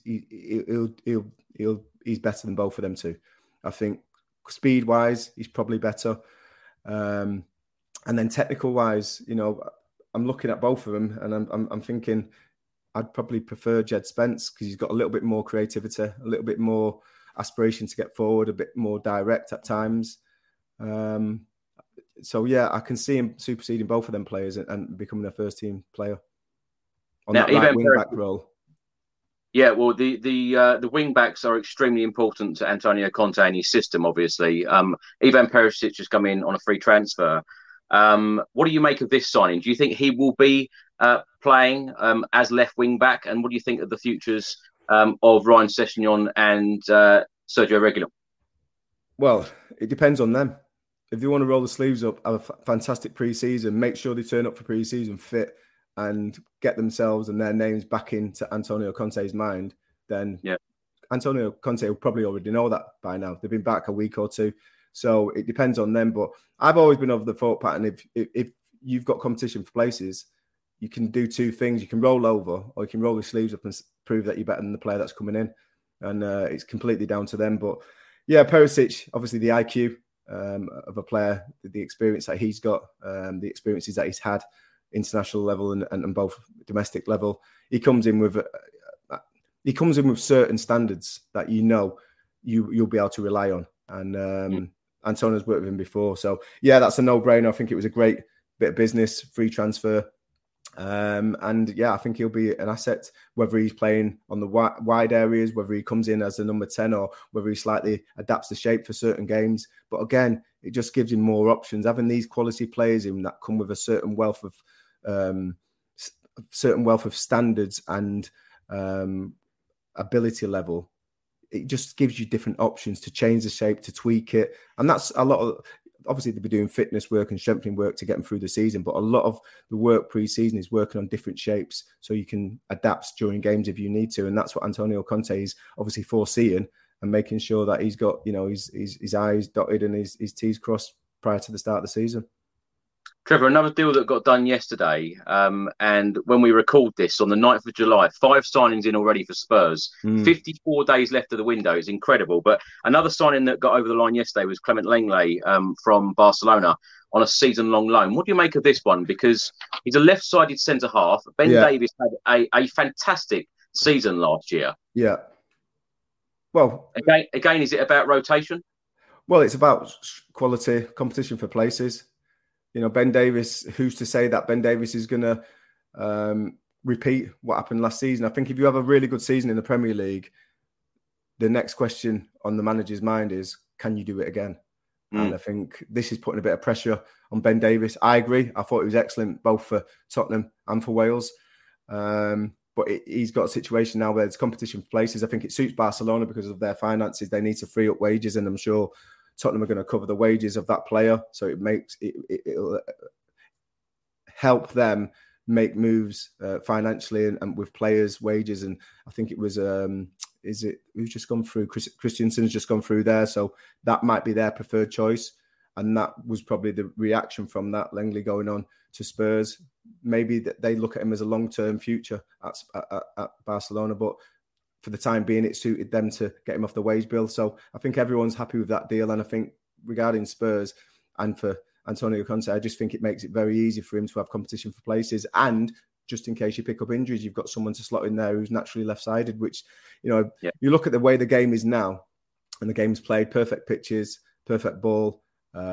better than both of them too. I think speed wise, he's probably better. And then technical wise, I'm looking at both of them and I'm thinking I'd probably prefer Jed Spence because he's got a little bit more creativity, a little bit more aspiration to get forward, a bit more direct at times. So yeah, I can see him superseding both of them players and becoming a first team player on that right wing back role. Yeah, well, the wing backs are extremely important to Antonio Conte and his system. Obviously, Ivan Perisic has come in on a free transfer. What do you make of this signing? Do you think he will be playing as left wing back? And what do you think of the futures of Ryan Sessegnon and Sergio Reguilón? Well, it depends on them. If they want to roll the sleeves up, have a fantastic pre-season, make sure they turn up for pre-season fit and get themselves and their names back into Antonio Conte's mind, then Antonio Conte will probably already know that by now. They've been back a week or two. So it depends on them. But I've always been of the thought pattern, if you've got competition for places, you can do two things. You can roll over or you can roll the sleeves up and prove that you're better than the player that's coming in. And it's completely down to them. But yeah, Perisic, obviously the IQ of a player, the experience that he's got, the experiences that he's had, international level and both domestic level, he comes in with certain standards that you'll be able to rely on. And Antonio's worked with him before, so yeah, that's a no-brainer. I think it was a great bit of business, free transfer, and yeah, I think he'll be an asset whether he's playing on the wide areas, whether he comes in as a number 10 or whether he slightly adapts the shape for certain games. But again, it just gives him more options. Having these quality players in that come with a certain wealth of standards and ability level, it just gives you different options to change the shape, to tweak it. And that's a lot of, obviously they'll be doing fitness work and strengthening work to get them through the season, but a lot of the work pre-season is working on different shapes so you can adapt during games if you need to. And that's what Antonio Conte is obviously foreseeing and making sure that he's got, his I's dotted and his T's crossed prior to the start of the season. Trevor, another deal that got done yesterday, and when we record this on the 9th of July, 5 signings in already for Spurs. 54 days left of the window. It's incredible. But another signing that got over the line yesterday was Clement Lenglet from Barcelona on a season-long loan. What do you make of this one? Because he's a left-sided centre-half. Ben Davies had a fantastic season last year. Yeah. Well, again, is it about rotation? Well, it's about quality, competition for places. Ben Davies, who's to say that Ben Davies is going to repeat what happened last season? I think if you have a really good season in the Premier League, the next question on the manager's mind is, can you do it again? And I think this is putting a bit of pressure on Ben Davies. I agree. I thought he was excellent, both for Tottenham and for Wales. But he's got a situation now where there's competition for places. I think it suits Barcelona because of their finances. They need to free up wages, and I'm sure Tottenham are going to cover the wages of that player, so it'll help them make moves financially and with players' wages. And I think it was who's just gone through? Christensen's just gone through there, so that might be their preferred choice. And that was probably the reaction from that Lenglet going on to Spurs. Maybe that they look at him as a long-term future at Barcelona, but for the time being, it suited them to get him off the wage bill. So I think everyone's happy with that deal. And I think regarding Spurs and for Antonio Conte, I just think it makes it very easy for him to have competition for places. And just in case you pick up injuries, you've got someone to slot in there who's naturally left-sided, which, you look at the way the game is now and the game's played, perfect pitches, perfect ball,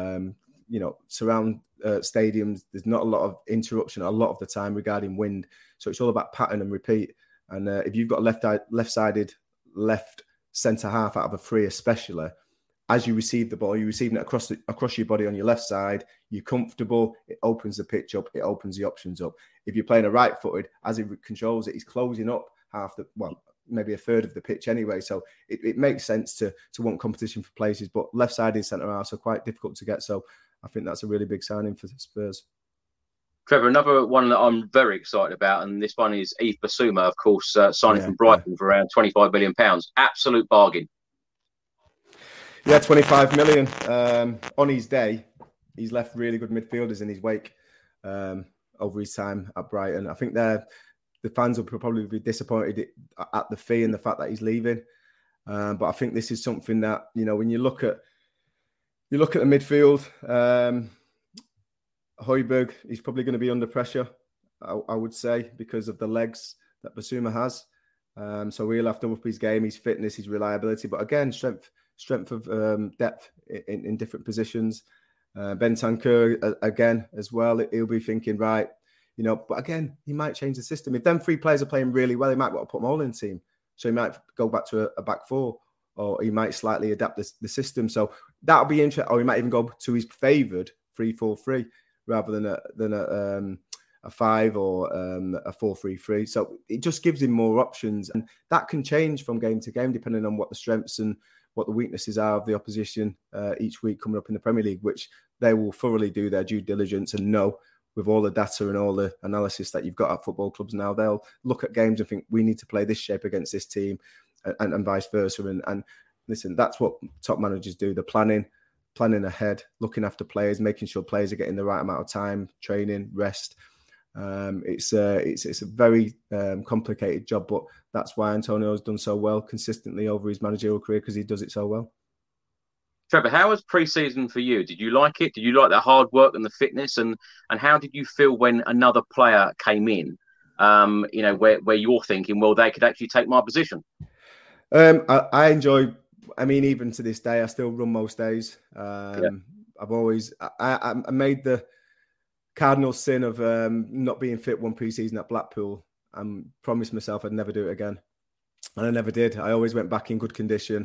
surround stadiums. There's not a lot of interruption a lot of the time regarding wind. So it's all about pattern and repeat. And if you've got left-sided left centre half out of a three, especially, as you receive the ball, you're receiving it across your body on your left side. You're comfortable. It opens the pitch up. It opens the options up. If you're playing a right-footed, as he controls it, he's closing up maybe a third of the pitch anyway. So it makes sense to want competition for places. But left-sided centre halves are quite difficult to get. So I think that's a really big signing for Spurs. Trevor, another one that I'm very excited about, and this one is Yves Bissouma, of course, signing from Brighton for around £25 million. Absolute bargain. Yeah, 25 million. On his day, he's left really good midfielders in his wake over his time at Brighton. I think they're the fans will probably be disappointed at the fee and the fact that he's leaving. But I think this is something that, when you look at the midfield, Højbjerg, he's probably going to be under pressure, I would say, because of the legs that Bissouma has. So he'll have to up his game, his fitness, his reliability. But again, strength of depth in different positions. Bentancur, again, as well, he'll be thinking, right, but again, he might change the system. If them 3 players are playing really well, he might want to put them all in the team. So he might go back to a back 4, or he might slightly adapt the system. So that'll be interesting. Or he might even go to his favoured 3-4-3 rather than a 5 or a 4-3-3. So it just gives him more options. And that can change from game to game, depending on what the strengths and what the weaknesses are of the opposition each week coming up in the Premier League, which they will thoroughly do their due diligence and know with all the data and all the analysis that you've got at football clubs now. They'll look at games and think, we need to play this shape against this team and vice versa. And listen, that's what top managers do. The planning ahead, looking after players, making sure players are getting the right amount of time, training, rest. It's a very complicated job, but that's why Antonio's done so well consistently over his managerial career, because he does it so well. Trevor, how was pre-season for you? Did you like it? Did you like the hard work and the fitness? And how did you feel when another player came in, where you're thinking, well, they could actually take my position? I enjoy, even to this day, I still run most days. I've always, I made the cardinal sin of not being fit one pre-season at Blackpool and promised myself I'd never do it again. And I never did. I always went back in good condition.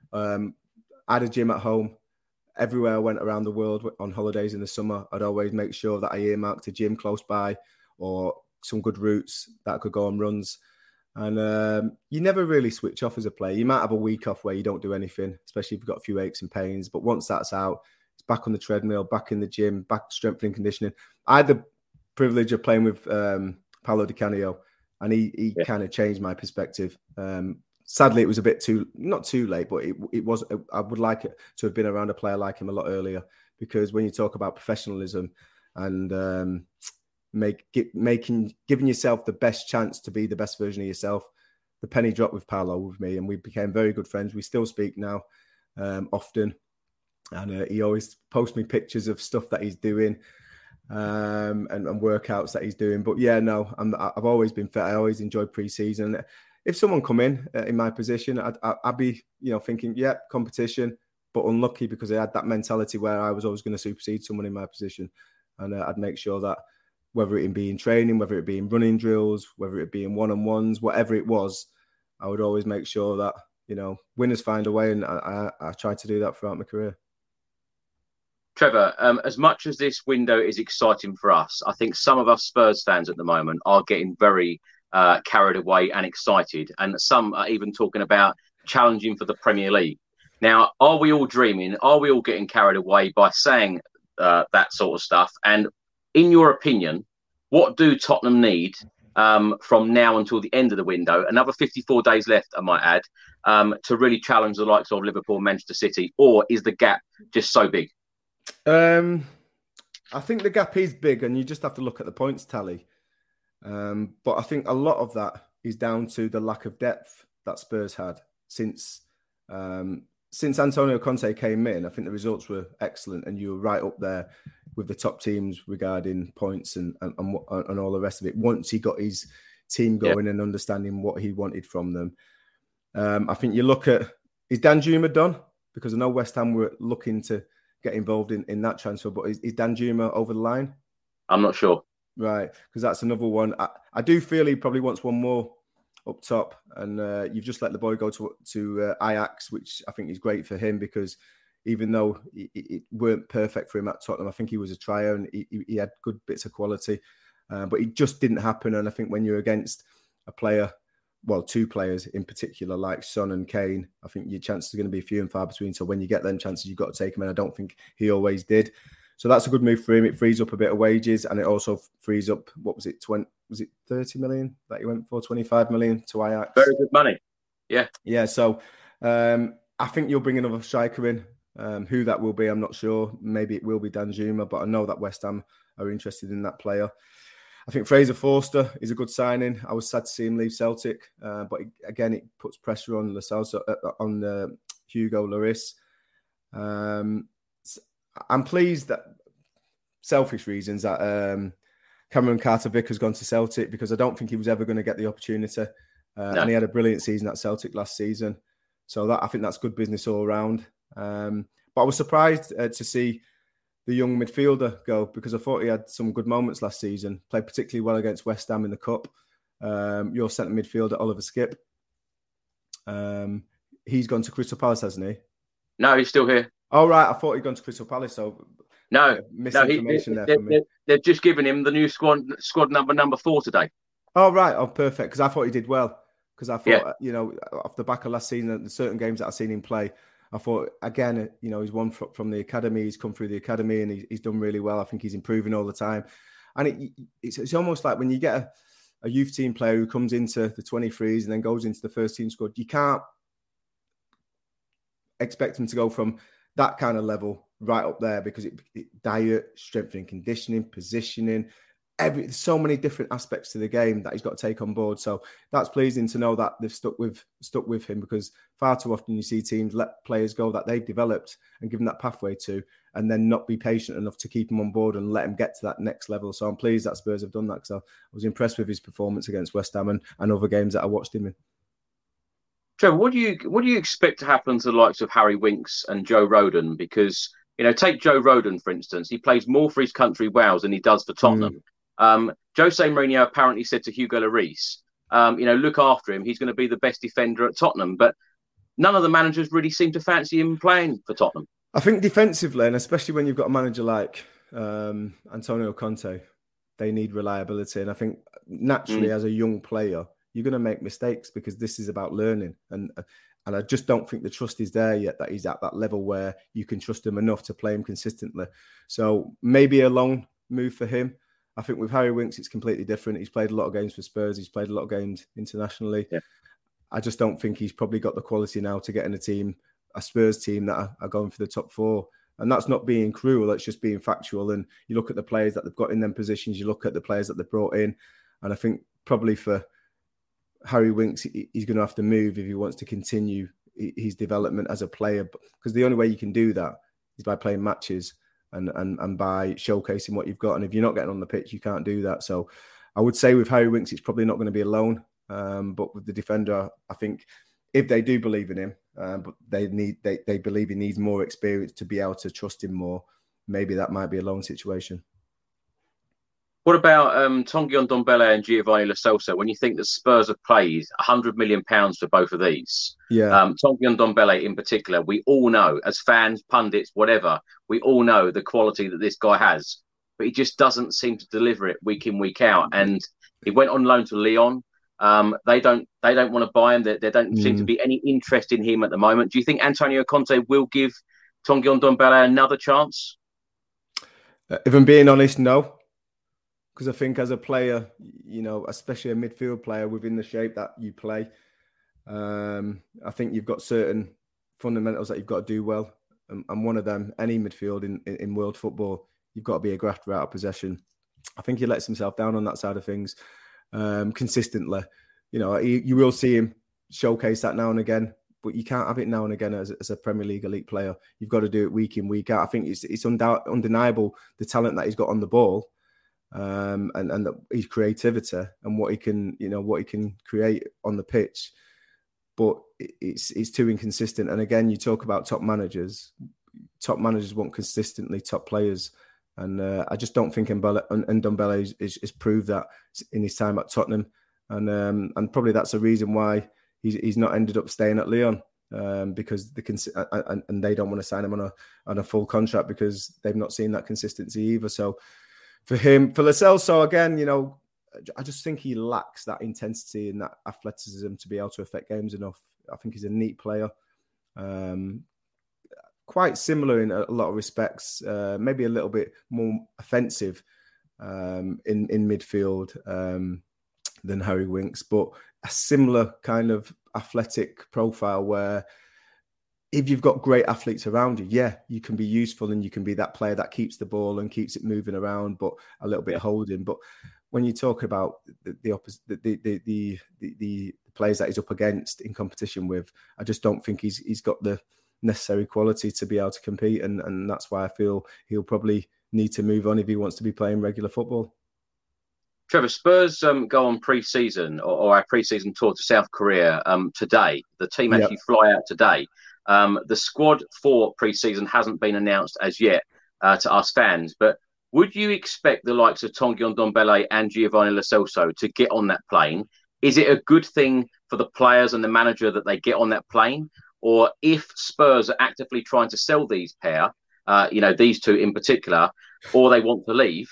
I had a gym at home. Everywhere I went around the world on holidays in the summer, I'd always make sure that I earmarked a gym close by or some good routes that I could go on runs. And you never really switch off as a player. You might have a week off where you don't do anything, especially if you've got a few aches and pains. But once that's out, it's back on the treadmill, back in the gym, back strengthening conditioning. I had the privilege of playing with Paolo Di Canio, and he kind of changed my perspective. Sadly, it was a bit not too late, but it was. I would like it to have been around a player like him a lot earlier, because when you talk about professionalism and giving yourself the best chance to be the best version of yourself, the penny dropped with Paolo with me, and we became very good friends. We still speak now often, and he always posts me pictures of stuff that he's doing and workouts that he's doing. But yeah, no, I've always been fit. I always enjoyed pre-season. If someone come in my position, I'd be, thinking, yeah, competition, but unlucky, because I had that mentality where I was always going to supersede someone in my position. And I'd make sure that whether it be in training, whether it be in running drills, whether it be in one-on-ones, whatever it was, I would always make sure that, winners find a way. And I tried to do that throughout my career. Trevor, as much as this window is exciting for us, I think some of us Spurs fans at the moment are getting very carried away and excited, and some are even talking about challenging for the Premier League. Now, are we all dreaming? Are we all getting carried away by saying that sort of stuff? And in your opinion, what do Tottenham need from now until the end of the window, another 54 days left, I might add, to really challenge the likes of Liverpool, Manchester City? Or is the gap just so big? I think the gap is big, and you just have to look at the points tally. But I think a lot of that is down to the lack of depth that Spurs had since Antonio Conte came in. I think the results were excellent, and you were right up there with the top teams regarding points and all the rest of it. Once he got his team going and understanding what he wanted from them, I think you look at, is Danjuma done? Because I know West Ham were looking to get involved in that transfer, but is Danjuma over the line? I'm not sure. Right, because that's another one. I do feel he probably wants one more up top, and you've just let the boy go to Ajax, which I think is great for him, because even though it weren't perfect for him at Tottenham, I think he was a trier and he had good bits of quality, but it just didn't happen. And I think when you're against a player, well, two players in particular, like Son and Kane, I think your chances are going to be few and far between. So when you get them chances, you've got to take them, and I don't think he always did. So that's a good move for him. It frees up a bit of wages, and it also frees up, what was it, 30 million that he went for, 25 million to Ajax? Very good money. Yeah. Yeah, so I think you'll bring another striker in. Who that will be, I'm not sure. Maybe it will be Danjuma, but I know that West Ham are interested in that player. I think Fraser Forster is a good signing. I was sad to see him leave Celtic, but again, it puts pressure on Hugo Lloris. I'm pleased that, selfish reasons, that Cameron Carter-Vick has gone to Celtic, because I don't think he was ever going to get the opportunity. No. And he had a brilliant season at Celtic last season. So I think that's good business all around. But I was surprised to see the young midfielder go, because I thought he had some good moments last season, played particularly well against West Ham in the Cup. Your centre midfielder, Oliver Skipp. He's gone to Crystal Palace, hasn't he? No, he's still here. Oh, right. I thought he'd gone to Crystal Palace, so misinformation there for me. They've just given him the new squad number 4 today. Oh, right. Oh, perfect. Because I thought he did well. Because I thought, off the back of last season, the certain games that I've seen him play, I thought, again, he's won from the academy. He's come through the academy and he's done really well. I think he's improving all the time. And it's almost like when you get a youth team player who comes into the 23s and then goes into the first team squad, you can't expect him to go from that kind of level right up there, because diet, strength and conditioning, positioning, so many different aspects to the game that he's got to take on board. So that's pleasing to know that they've stuck with him, because far too often you see teams let players go that they've developed and given that pathway to, and then not be patient enough to keep him on board and let him get to that next level. So I'm pleased that Spurs have done that, because I was impressed with his performance against West Ham and other games that I watched him in. Trevor, what do you expect to happen to the likes of Harry Winks and Joe Rodon? Because, take Joe Rodon, for instance. He plays more for his country, Wales, than he does for Tottenham. Jose Mourinho apparently said to Hugo Lloris, look after him. He's going to be the best defender at Tottenham. But none of the managers really seem to fancy him playing for Tottenham. I think defensively, and especially when you've got a manager like Antonio Conte, they need reliability. And I think naturally, as a young player, you're going to make mistakes, because this is about learning. And I just don't think the trust is there yet, that he's at that level where you can trust him enough to play him consistently. So maybe a long move for him. I think with Harry Winks, it's completely different. He's played a lot of games for Spurs. He's played a lot of games internationally. Yeah. I just don't think he's probably got the quality now to get in a Spurs team that are going for the top 4. And that's not being cruel. That's just being factual. And you look at the players that they've got in them positions. You look at the players that they've brought in. And I think probably for Harry Winks, he's going to have to move if he wants to continue his development as a player. Because the only way you can do that is by playing matches and by showcasing what you've got. And if you're not getting on the pitch, you can't do that. So I would say with Harry Winks, it's probably not going to be a loan. But with the defender, I think if they do believe in him, but they believe he needs more experience to be able to trust him more, maybe that might be a loan situation. What about Tanguy Ndombele and Giovanni Lo Celso? When you think that Spurs have paid £100 million for both of these, Tanguy Ndombele in particular, we all know, as fans, pundits, whatever, we all know the quality that this guy has, but he just doesn't seem to deliver it week in, week out. And he went on loan to Lyon. They don't want to buy him. There don't seem to be any interest in him at the moment. Do you think Antonio Conte will give Tanguy Ndombele another chance? If I'm being honest, no. Because I think as a player, especially a midfield player within the shape that you play, I think you've got certain fundamentals that you've got to do well. And one of them, any midfield in world football, you've got to be a grafter out of possession. I think he lets himself down on that side of things consistently. You will see him showcase that now and again, but you can't have it now and again as a Premier League elite player. You've got to do it week in, week out. I think it's undeniable the talent that he's got on the ball. And his creativity and what he can create on the pitch, but it's too inconsistent. And again, you talk about top managers want consistently top players, and I just don't think Ndombele is proved that in his time at Tottenham, and probably that's the reason why he's not ended up staying at Lyon, because and they don't want to sign him on a full contract because they've not seen that consistency either. So. For Lo Celso, again, I just think he lacks that intensity and that athleticism to be able to affect games enough. I think he's a neat player. Quite similar in a lot of respects, maybe a little bit more offensive in midfield than Harry Winks, but a similar kind of athletic profile where if you've got great athletes around you, you can be useful and you can be that player that keeps the ball and keeps it moving around, but a little bit holding. But when you talk about the players that he's up against in competition with, I just don't think he's got the necessary quality to be able to compete, and that's why I feel he'll probably need to move on if he wants to be playing regular football. Trevor, Spurs go on pre-season or our pre-season tour to South Korea today. The team actually fly out today. The squad for pre-season hasn't been announced as yet to us fans, but would you expect the likes of Tanguy Ndombele and Giovanni Lo Celso to get on that plane? Is it a good thing for the players and the manager that they get on that plane? Or if Spurs are actively trying to sell these pair, these two in particular, or they want to leave,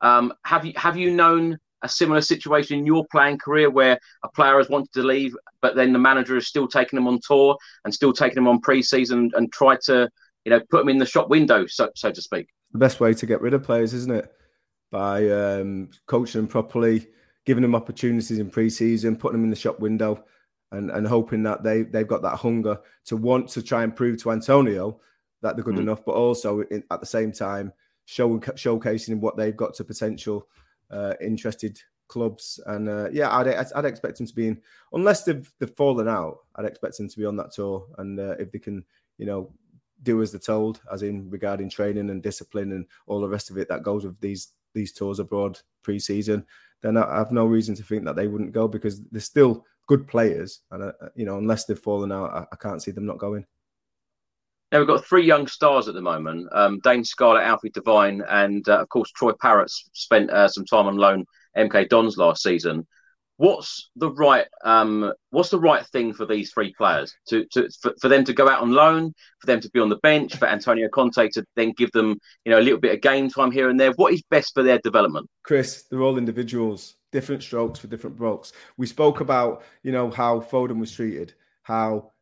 have you known a similar situation in your playing career where a player has wanted to leave, but then the manager is still taking them on tour and still taking them on pre-season and try to, put them in the shop window, so to speak? The best way to get rid of players, isn't it? By coaching them properly, giving them opportunities in pre-season, putting them in the shop window, and hoping that they've got that hunger to want to try and prove to Antonio that they're good enough, but also at the same time showcasing what they've got to potential interested clubs. And I'd expect them to be in, unless they've fallen out, I'd expect them to be on that tour. And if they can, do as they're told, as in regarding training and discipline and all the rest of it that goes with these tours abroad pre-season, then I have no reason to think that they wouldn't go, because they're still good players. And, unless they've fallen out, I can't see them not going. Now, we've got three young stars at the moment, Dane Scarlett, Alfie Devine, and, of course, Troy Parrott spent some time on loan MK Dons last season. What's the right thing for these three players? For them to go out on loan, for them to be on the bench, for Antonio Conte to then give them, a little bit of game time here and there? What is best for their development? Chris, they're all individuals, different strokes for different blokes. We spoke about, how Foden was treated, how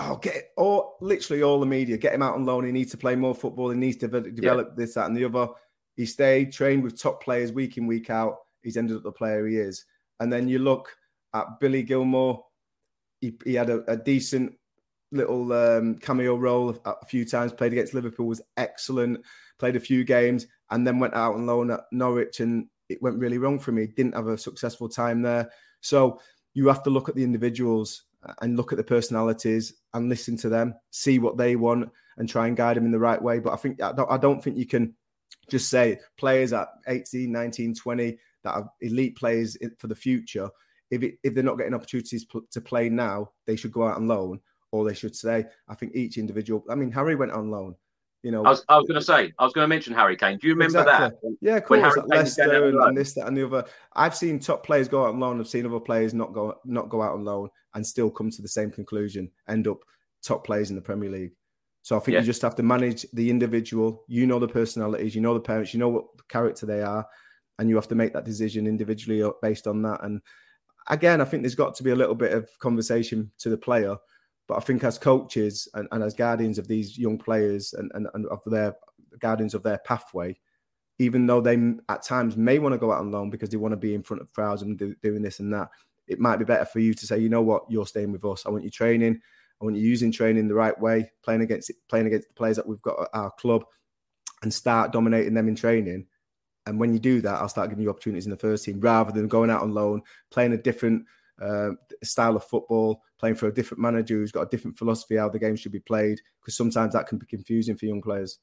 literally all the media, get him out on loan. He needs to play more football. He needs to develop this, that, and the other. He stayed, trained with top players week in, week out. He's ended up the player he is. And then you look at Billy Gilmour. He had a decent little cameo role a few times. Played against Liverpool, was excellent. Played a few games and then went out on loan at Norwich, and it went really wrong for me. Didn't have a successful time there. So you have to look at the individuals and look at the personalities and listen to them, see what they want and try and guide them in the right way. But I don't think you can just say players at 18, 19, 20 that are elite players for the future. If they're not getting opportunities to play now, they should go out on loan, or they should say, I think each individual, Harry went on loan. I was going to mention Harry Kane. Do you remember that? Yeah, of course. Like Leicester and this, that, and the other. I've seen top players go out on loan. I've seen other players not go out on loan and still come to the same conclusion, end up top players in the Premier League. So I think you just have to manage the individual. The personalities, the parents, what character they are, and you have to make that decision individually based on that. And again, I think there's got to be a little bit of conversation to the player. But I think as coaches and as guardians of these young players and of their guardians of their pathway, even though they at times may want to go out on loan because they want to be in front of crowds and doing this and that, it might be better for you to say, you know what, you're staying with us. I want you training. I want you using training the right way, playing against the players that we've got at our club, and start dominating them in training. And when you do that, I'll start giving you opportunities in the first team rather than going out on loan, playing a different style of football, playing for a different manager who's got a different philosophy how the game should be played, because sometimes that can be confusing for young players.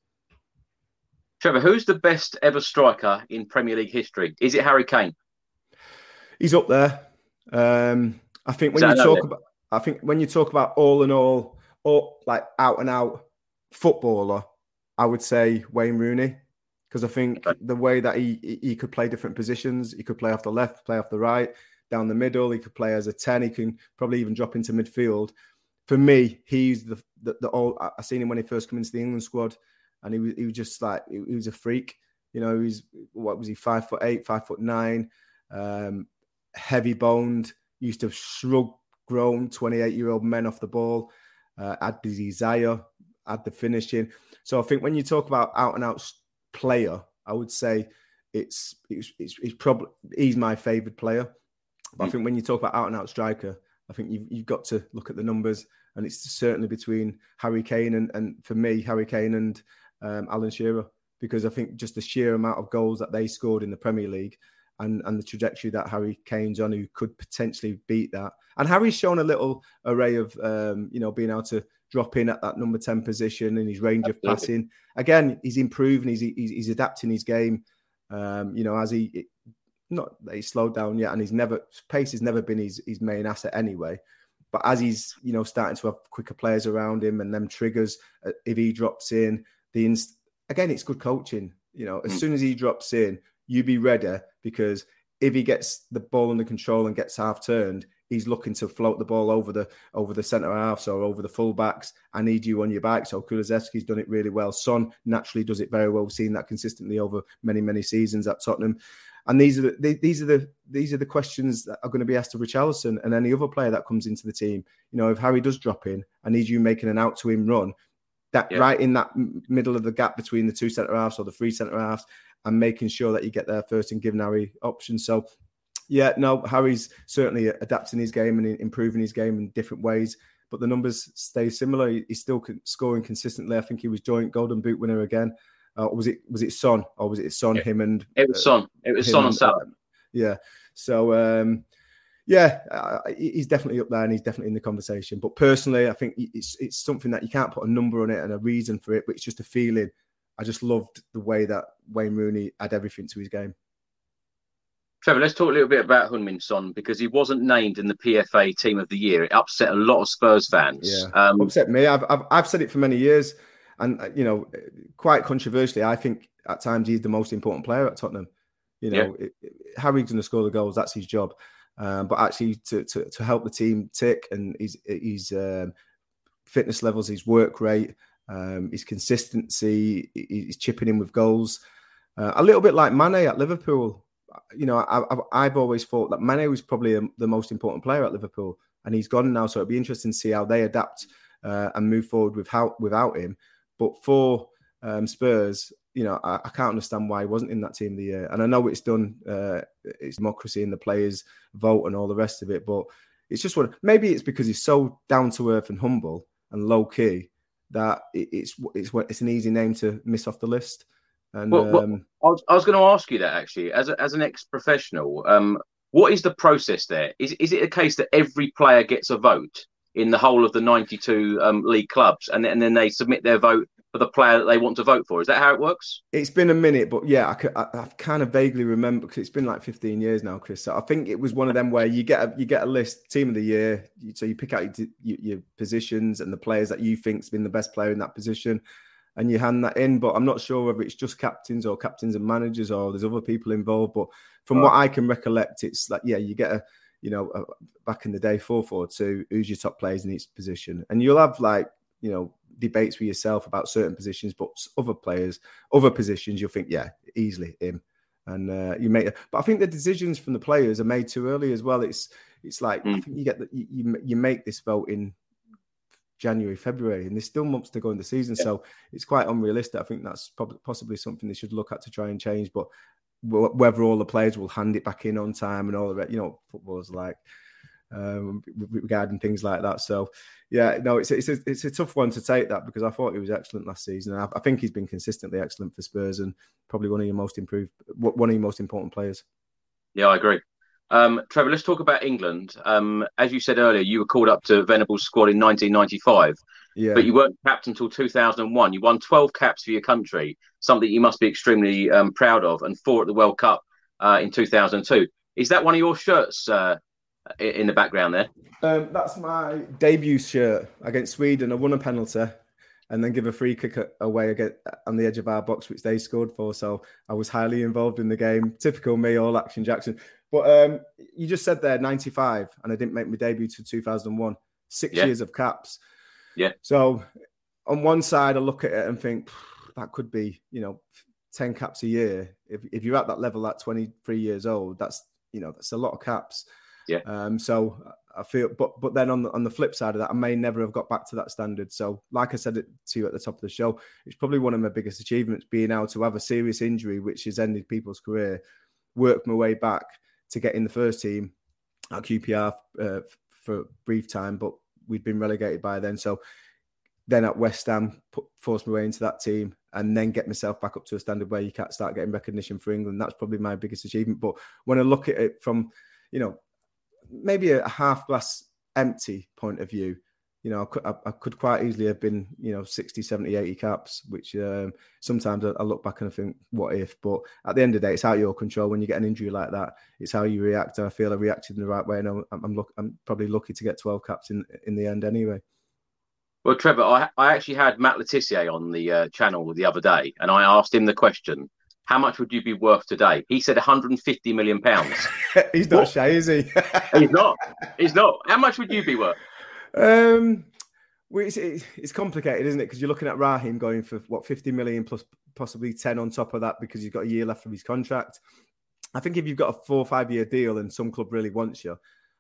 Trevor, who's the best ever striker in Premier League history? Is it Harry Kane? He's up there. I think when you talk about all in all, or like out and out footballer, I would say Wayne Rooney, because I think the way that he could play different positions, he could play off the left, play off the right, down the middle. He could play as a 10. He can probably even drop into midfield. For me, he's the I seen him when he first came into the England squad, and he was just like, he was a freak. He's, what was he, 5'8", 5'9", heavy boned, used to shrug grown 28-year-old men off the ball, had the desire, had the finishing. So I think when you talk about out and out player, I would say he's my favourite player. But I think when you talk about out-and-out striker, I think you've got to look at the numbers, and it's certainly between Harry Kane and for me, Harry Kane and Alan Shearer, because I think just the sheer amount of goals that they scored in the Premier League and the trajectory that Harry Kane's on, who could potentially beat that. And Harry's shown a little array of, being able to drop in at that number 10 position and his range of passing. Again, he's improving, he's adapting his game. As not that he's slowed down yet, and pace has never been his main asset anyway. But as he's, starting to have quicker players around him and them triggers, if he drops in, again, it's good coaching. As soon as he drops in, you be ready, because if he gets the ball under control and gets half turned, he's looking to float the ball over the centre halves or over the fullbacks. I need you on your back. So Kulusevski's done it really well. Son naturally does it very well. We've seen that consistently over many, many seasons at Tottenham. And these are the questions that are going to be asked of Richarlison and any other player that comes into the team. If Harry does drop in, I need you making an out to him run, right in that middle of the gap between the two centre halves or the three centre halves, and making sure that you get there first and giving Harry options. So, Harry's certainly adapting his game and improving his game in different ways, but the numbers stay similar. He's still scoring consistently. I think he was joint Golden Boot winner again. Was it Son, or was it Son? Him and it was Son. It was Son on Saturday. Yeah. So he's definitely up there and he's definitely in the conversation. But personally, I think it's something that you can't put a number on it and a reason for it, but it's just a feeling. I just loved the way that Wayne Rooney had everything to his game. Trevor, let's talk a little bit about Heung-min Son, because he wasn't named in the PFA Team of the Year. It upset a lot of Spurs fans. Yeah, upset me. I've said it for many years, and quite controversially, I think at times he's the most important player at Tottenham. Harry's going to score the goals; that's his job. But actually, to help the team tick, and his fitness levels, his work rate, his consistency, he's chipping in with goals. A little bit like Mane at Liverpool. I've always thought that Mane was probably the most important player at Liverpool, and he's gone now. So it'll be interesting to see how they adapt and move forward without him. But for Spurs, I can't understand why he wasn't in that Team of the Year. And I know it's done, it's democracy and the players vote and all the rest of it. But it's just maybe it's because he's so down to earth and humble and low key that it's an easy name to miss off the list. And I was going to ask you that actually, as an ex-professional, what is the process there? Is it a case that every player gets a vote in the whole of the 92 league clubs, and then they submit their vote for the player that they want to vote for? Is that how it works? It's been a minute, but yeah, I kind of vaguely remember, because it's been like 15 years now, Chris. So I think it was one of them where you get a list, Team of the Year, so you pick out your positions and the players that you think's been the best player in that position, and you hand that in. But I'm not sure whether it's just captains or captains and managers, or there's other people involved. But from what I can recollect, it's like, you get back in the day, 4-4-2, who's your top players in each position, and you'll have debates with yourself about certain positions, but other positions, you'll think, easily him. And you make it. But I think the decisions from the players are made too early as well. It's like, I think you make this vote in January, February, and there's still months to go in the season. So it's quite unrealistic. I think that's possibly something they should look at to try and change. But whether all the players will hand it back in on time and all of it, football's like, regarding things like that. So it's a tough one to take, that, because I thought he was excellent last season. I think he's been consistently excellent for Spurs, and probably one of your most important players. Yeah, I agree. Trevor, let's talk about England. As you said earlier, you were called up to Venables' squad in 1995, but you weren't capped until 2001. You won 12 caps for your country, something you must be extremely proud of, and 4 at the World Cup in 2002. Is that one of your shirts in the background there? That's my debut shirt against Sweden. I won a penalty and then give a free kick away on the edge of our box, which they scored for. So I was highly involved in the game. Typical me, all action Jackson. But you just said there, 95, and I didn't make my debut till 2001. 6 years of caps. Yeah. So on one side, I look at it and think, that could be, 10 caps a year. If you're at that level at 23 years old, that's a lot of caps. Yeah. So I feel, but then on the flip side of that, I may never have got back to that standard. So, like I said to you at the top of the show, it's probably one of my biggest achievements, being able to have a serious injury which has ended people's career, work my way back to get in the first team at QPR for a brief time, but we'd been relegated by then. So then at West Ham, force my way into that team, and then get myself back up to a standard where you can't start getting recognition for England. That's probably my biggest achievement. But when I look at it from, maybe a half glass empty point of view, I could quite easily have been, 60, 70, 80 caps, which sometimes I look back and I think, what if? But at the end of the day, it's out of your control. When you get an injury like that, it's how you react. And I feel I reacted in the right way. And I'm probably lucky to get 12 caps in the end anyway. Well, Trevor, I actually had Matt Le Tissier on the channel the other day, and I asked him the question, how much would you be worth today? He said £150 million. He's not shy, is he? He's not. How much would you be worth? It's complicated, isn't it? Because you're looking at Raheem going for 50 million plus possibly 10 on top of that because he's got a year left of his contract. I think if you've got a 4 or 5 year deal and some club really wants you,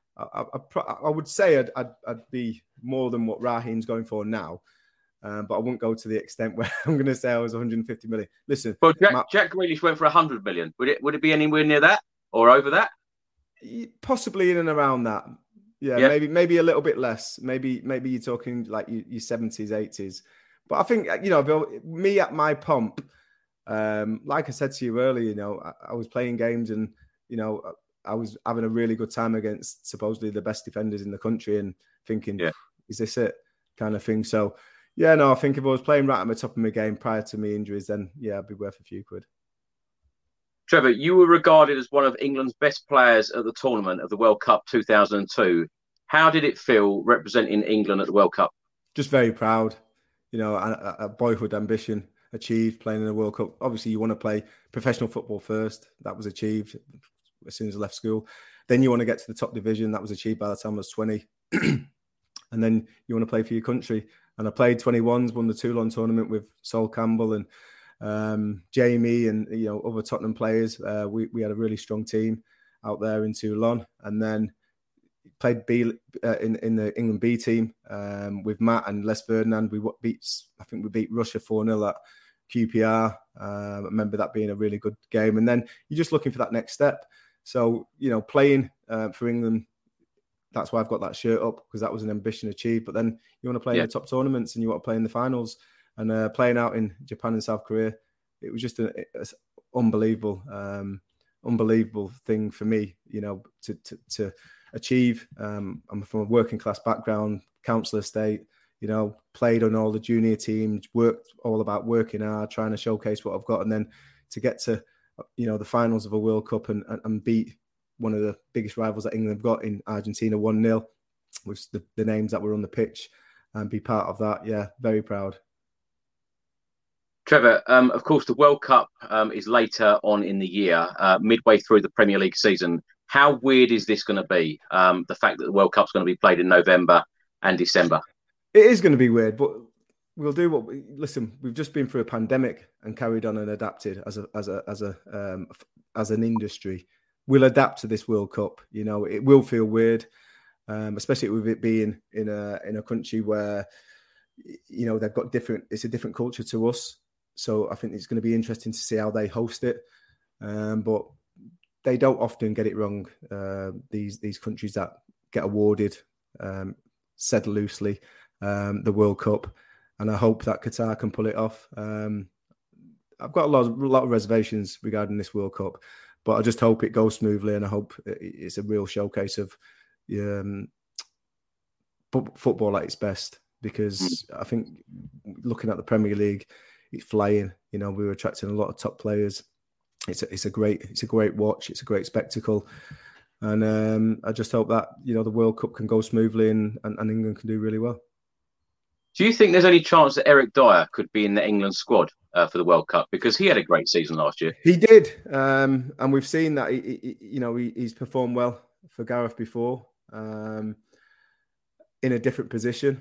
I would say I'd be more than what Raheem's going for now, but I wouldn't go to the extent where I'm going to say I was 150 million. Listen, well, Jack Grealish went for 100 million. Would it be anywhere near that or over that? Possibly in and around that. Yeah. Maybe a little bit less. Maybe you're talking like your 70s, 80s. But I think me at my pomp, like I said to you earlier, I was playing games and I was having a really good time against supposedly the best defenders in the country and thinking, is this it? Kind of thing. So, I think if I was playing right at the top of my game prior to my injuries, then, I'd be worth a few quid. Trevor, you were regarded as one of England's best players at the tournament of the World Cup 2002. How did it feel representing England at the World Cup? Just very proud. A boyhood ambition achieved playing in the World Cup. Obviously, you want to play professional football first. That was achieved as soon as I left school. Then you want to get to the top division. That was achieved by the time I was 20. And then you want to play for your country. And I played 21s, won the Toulon tournament with Sol Campbell and Jamie and other Tottenham players. We had a really strong team out there in Toulon. And then played in the England B team with Matt and Les Ferdinand. I think we beat Russia 4-0 at QPR. I remember that being a really good game. And then you're just looking for that next step. So, playing for England, that's why I've got that shirt up, because that was an ambition achieved. But then you want to play in the top tournaments and you want to play in the finals. And playing out in Japan and South Korea, it was just an unbelievable thing for me, to achieve. I'm from a working class background, council estate, played on all the junior teams, worked all about working hard, trying to showcase what I've got. And then to get to, the finals of a World Cup and beat one of the biggest rivals that England have got in Argentina 1-0 with the names that were on the pitch and be part of that. Yeah, very proud. Trevor, of course, the World Cup is later on in the year, midway through the Premier League season. How weird is this going to be? The fact that the World Cup's going to be played in November and December. It is going to be weird, but we'll do what listen. We've just been through a pandemic and carried on and adapted as an industry. We'll adapt to this World Cup. It will feel weird, especially with it being in a country where they've got it's a different culture to us. So I think it's going to be interesting to see how they host it. But they don't often get it wrong. These countries that get awarded, said loosely, the World Cup, and I hope that Qatar can pull it off. I've got a lot of reservations regarding this World Cup, but I just hope it goes smoothly, and I hope it's a real showcase of football at its best. Because I think looking at the Premier League, it's flying. We were attracting a lot of top players. It's a great watch. It's a great spectacle, and I just hope that the World Cup can go smoothly and England can do really well. Do you think there's any chance that Eric Dyer could be in the England squad for the World Cup, because he had a great season last year? He did, and we've seen that he's performed well for Gareth before in a different position.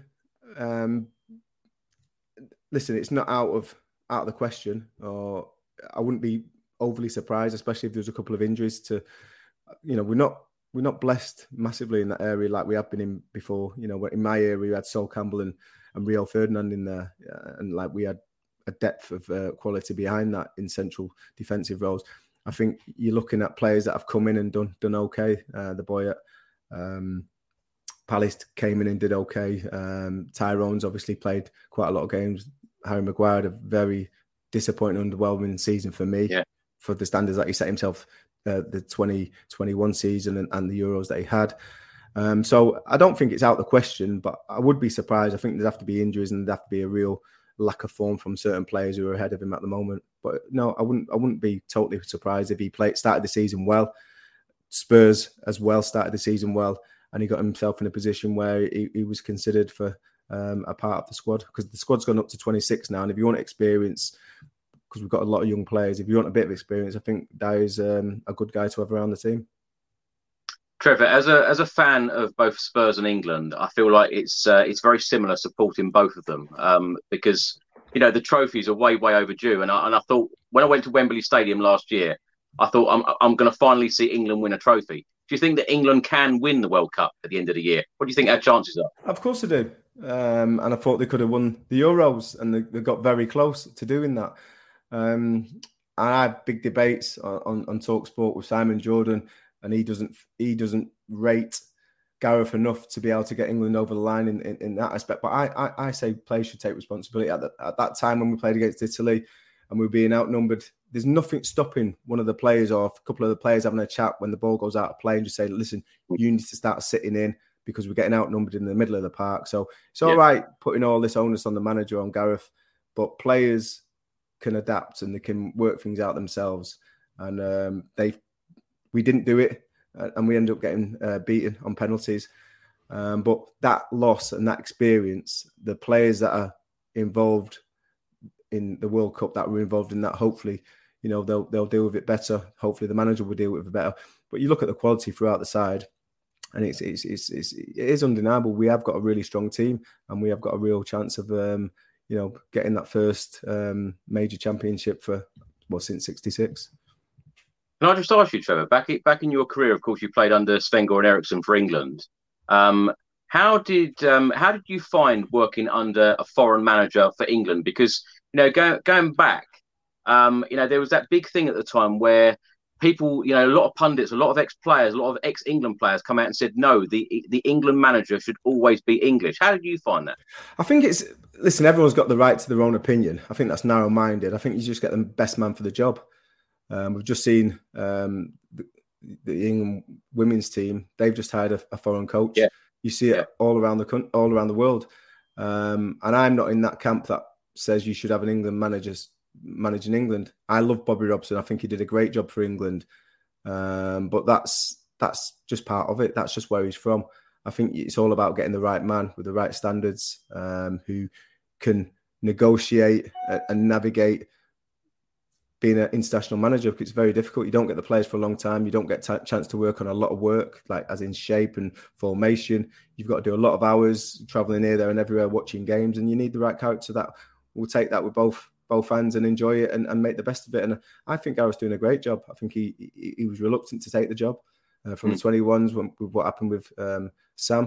Listen, it's not out of the question, or I wouldn't be overly surprised, especially if there's a couple of injuries to, we're not blessed massively in that area like we have been in before. In my area, we had Sol Campbell and Rio Ferdinand in there, and like we had a depth of quality behind that in central defensive roles. I think you're looking at players that have come in and done okay. The boy at Palace came in and did okay. Tyrone's obviously played quite a lot of games. Harry Maguire had a very disappointing, underwhelming season for me, for the standards that he set himself, the 2021 season and the Euros that he had. So I don't think it's out of the question, but I would be surprised. I think there'd have to be injuries and there'd have to be a real lack of form from certain players who are ahead of him at the moment. But no, I wouldn't be totally surprised if he started the season well. Spurs as well started the season well, and he got himself in a position where he was considered for a part of the squad, because the squad's gone up to 26 now. And if you want experience, because we've got a lot of young players, if you want a bit of experience, I think Dyer's a good guy to have around the team. Trevor, as a fan of both Spurs and England, I feel like it's very similar supporting both of them, because the trophies are way overdue. And I thought when I went to Wembley Stadium last year, I thought I'm going to finally see England win a trophy. Do you think that England can win the World Cup at the end of the year? What do you think our chances are? Of course they do. And I thought they could have won the Euros, and they got very close to doing that. I had big debates on TalkSport with Simon Jordan, and he doesn't rate Gareth enough to be able to get England over the line in that aspect. But I say players should take responsibility. At that time when we played against Italy and we were being outnumbered, there's nothing stopping one of the players or a couple of the players having a chat when the ball goes out of play and just say, listen, you need to start sitting in because we're getting outnumbered in the middle of the park. So it's all right putting all this onus on the manager, on Gareth, but players can adapt and they can work things out themselves. And we didn't do it, and we ended up getting beaten on penalties. But that loss and that experience, the players that are involved in the World Cup, that were involved in that, hopefully, they'll deal with it better. Hopefully the manager will deal with it better. But you look at the quality throughout the side, and it is undeniable. We have got a really strong team, and we have got a real chance of getting that first major championship since '66. Can I just ask you, Trevor, back in your career, of course, you played under Sven-Göran Eriksson for England. How did you find working under a foreign manager for England? Because going back, there was that big thing at the time where people, a lot of pundits, a lot of ex-players, a lot of ex-England players come out and said, no, the England manager should always be English. How did you find that? I think listen, everyone's got the right to their own opinion. I think that's narrow-minded. I think you just get the best man for the job. We've just seen the England women's team. They've just hired a foreign coach. Yeah. You see it all around the world. And I'm not in that camp that says you should have an England manager managing England. I love Bobby Robson. I think he did a great job for England. But that's just part of it. That's just where he's from. I think it's all about getting the right man with the right standards, who can negotiate and navigate being an international manager, because it's very difficult. You don't get the players for a long time. You don't get a chance to work on a lot of work, like as in shape and formation. You've got to do a lot of hours traveling here, there and everywhere, watching games, and you need the right character that will take that with both hands and enjoy it and make the best of it. And I think Gareth's doing a great job. I think he was reluctant to take the job from the 21s with what happened with Sam.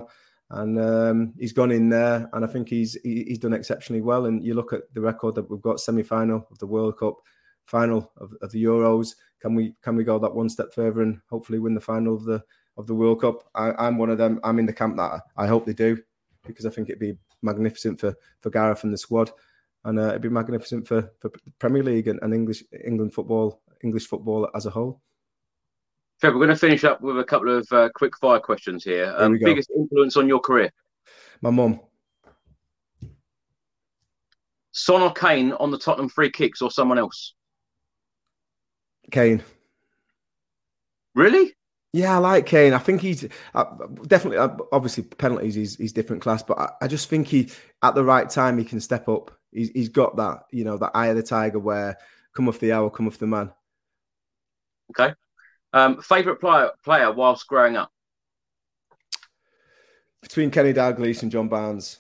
And he's gone in there, and I think he's done exceptionally well. And you look at the record that we've got: semi-final of the World Cup, final of the Euros. Can we go that one step further and hopefully win the final of the World Cup? I'm one of them. I'm in the camp that I hope they do, because I think it'd be magnificent for Gareth and the squad, and it'd be magnificent for Premier League and English football as a whole. Trevor, we're going to finish up with a couple of quick fire questions here. Biggest influence on your career? My mum. Son or Kane on the Tottenham free kicks, or someone else? Kane. Really? Yeah, I like Kane. I think he's definitely, obviously, penalties, he's different class, but I just think he, at the right time, he can step up. He's got that, that eye of the tiger where come off the hour, come off the man. Okay. Favourite player whilst growing up? Between Kenny Dalglish and John Barnes.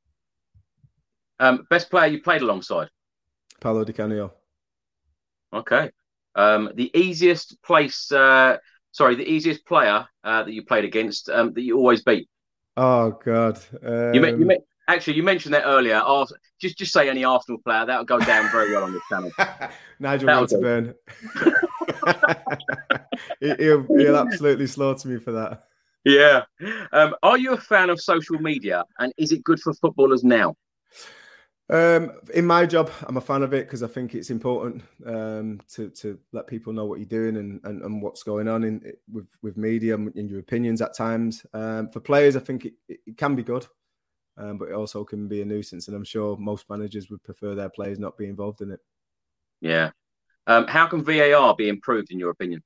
Best player you played alongside? Paolo Di Canio. Okay. The easiest player that you played against that you always beat? Oh God! You mentioned that earlier. Just say any Arsenal player. That'll go down very well on this channel. Nigel Winterburn. he'll absolutely slaughter me for that. Yeah. Are you a fan of social media, and is it good for footballers now? In my job, I'm a fan of it because I think it's important to let people know what you're doing and what's going on with media and in your opinions at times. For players, I think it can be good, but it also can be a nuisance. And I'm sure most managers would prefer their players not be involved in it. Yeah. How can VAR be improved, in your opinion?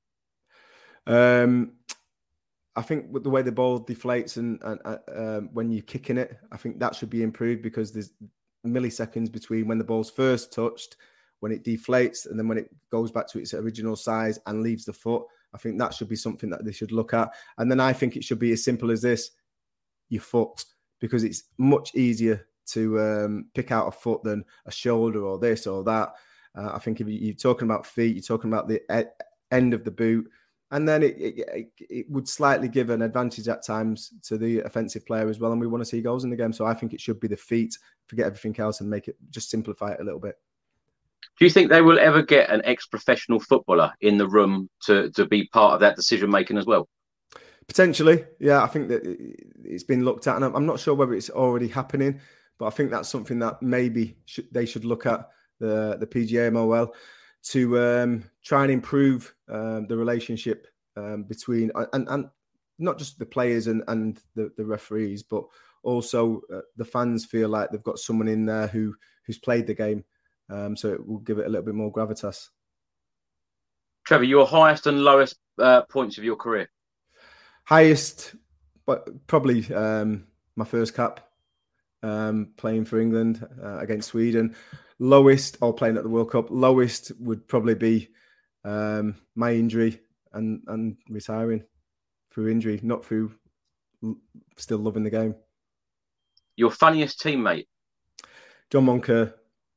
I think with the way the ball deflates and when you're kicking it, I think that should be improved because there's milliseconds between when the ball's first touched, when it deflates, and then when it goes back to its original size and leaves the foot. I think that should be something that they should look at. And then I think it should be as simple as this: your foot, because it's much easier to pick out a foot than a shoulder or this or that. I think if you're talking about feet, you're talking about the end of the boot. And then it would slightly give an advantage at times to the offensive player as well. And we want to see goals in the game. So I think it should be the feet, forget everything else and make it, just simplify it a little bit. Do you think they will ever get an ex-professional footballer in the room to be part of that decision-making as well? Potentially, yeah. I think that it's been looked at. And I'm not sure whether it's already happening, but I think that's something that maybe they should look at, the PGA MOL, to try and improve the relationship between and not just the players and the referees, but also the fans feel like they've got someone in there who's played the game, so it will give it a little bit more gravitas. Trevor, your highest and lowest points of your career? Highest, but probably my first cap, playing for England against Sweden. Lowest, or playing at the World Cup, lowest would probably be my injury and retiring through injury, not through still loving the game. Your funniest teammate? John Moncur.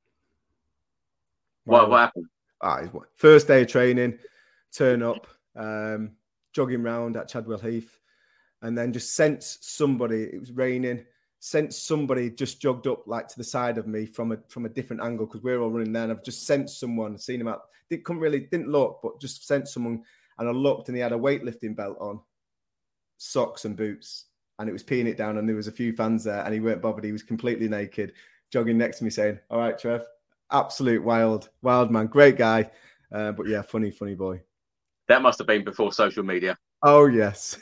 What happened? First day of training, turn up, jogging round at Chadwell Heath, and then just sense somebody, it was raining, somebody just jogged up like to the side of me from a different angle because we're all running there, and I've just sensed someone, seen him out, didn't look, but just sensed someone, and I looked and he had a weightlifting belt on, socks and boots, and it was peeing it down, and there was a few fans there, and he weren't bothered. He was completely naked, jogging next to me saying, "All right, Trev." Absolute wild man, great guy, but yeah, funny boy. That must have been before social media. Oh yes.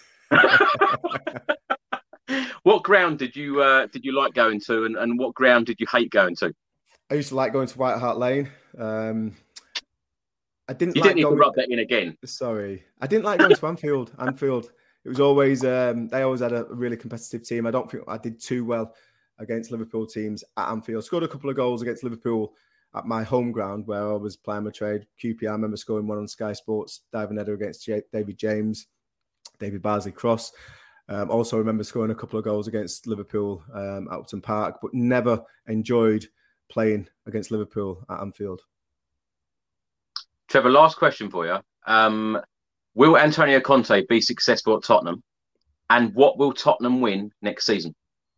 What ground did you like going to, and what ground did you hate going to? I used to like going to White Hart Lane. I didn't. You like didn't need to rub that in again. Sorry, I didn't like going to Anfield. It was always they always had a really competitive team. I don't think I did too well against Liverpool teams at Anfield. Scored a couple of goals against Liverpool at my home ground where I was playing my trade. QPR, I remember scoring one on Sky Sports, diving header against David James, David Barsley Cross. Also remember scoring a couple of goals against Liverpool at Upton Park, but never enjoyed playing against Liverpool at Anfield. Trevor, last question for you. Will Antonio Conte be successful at Tottenham? And what will Tottenham win next season?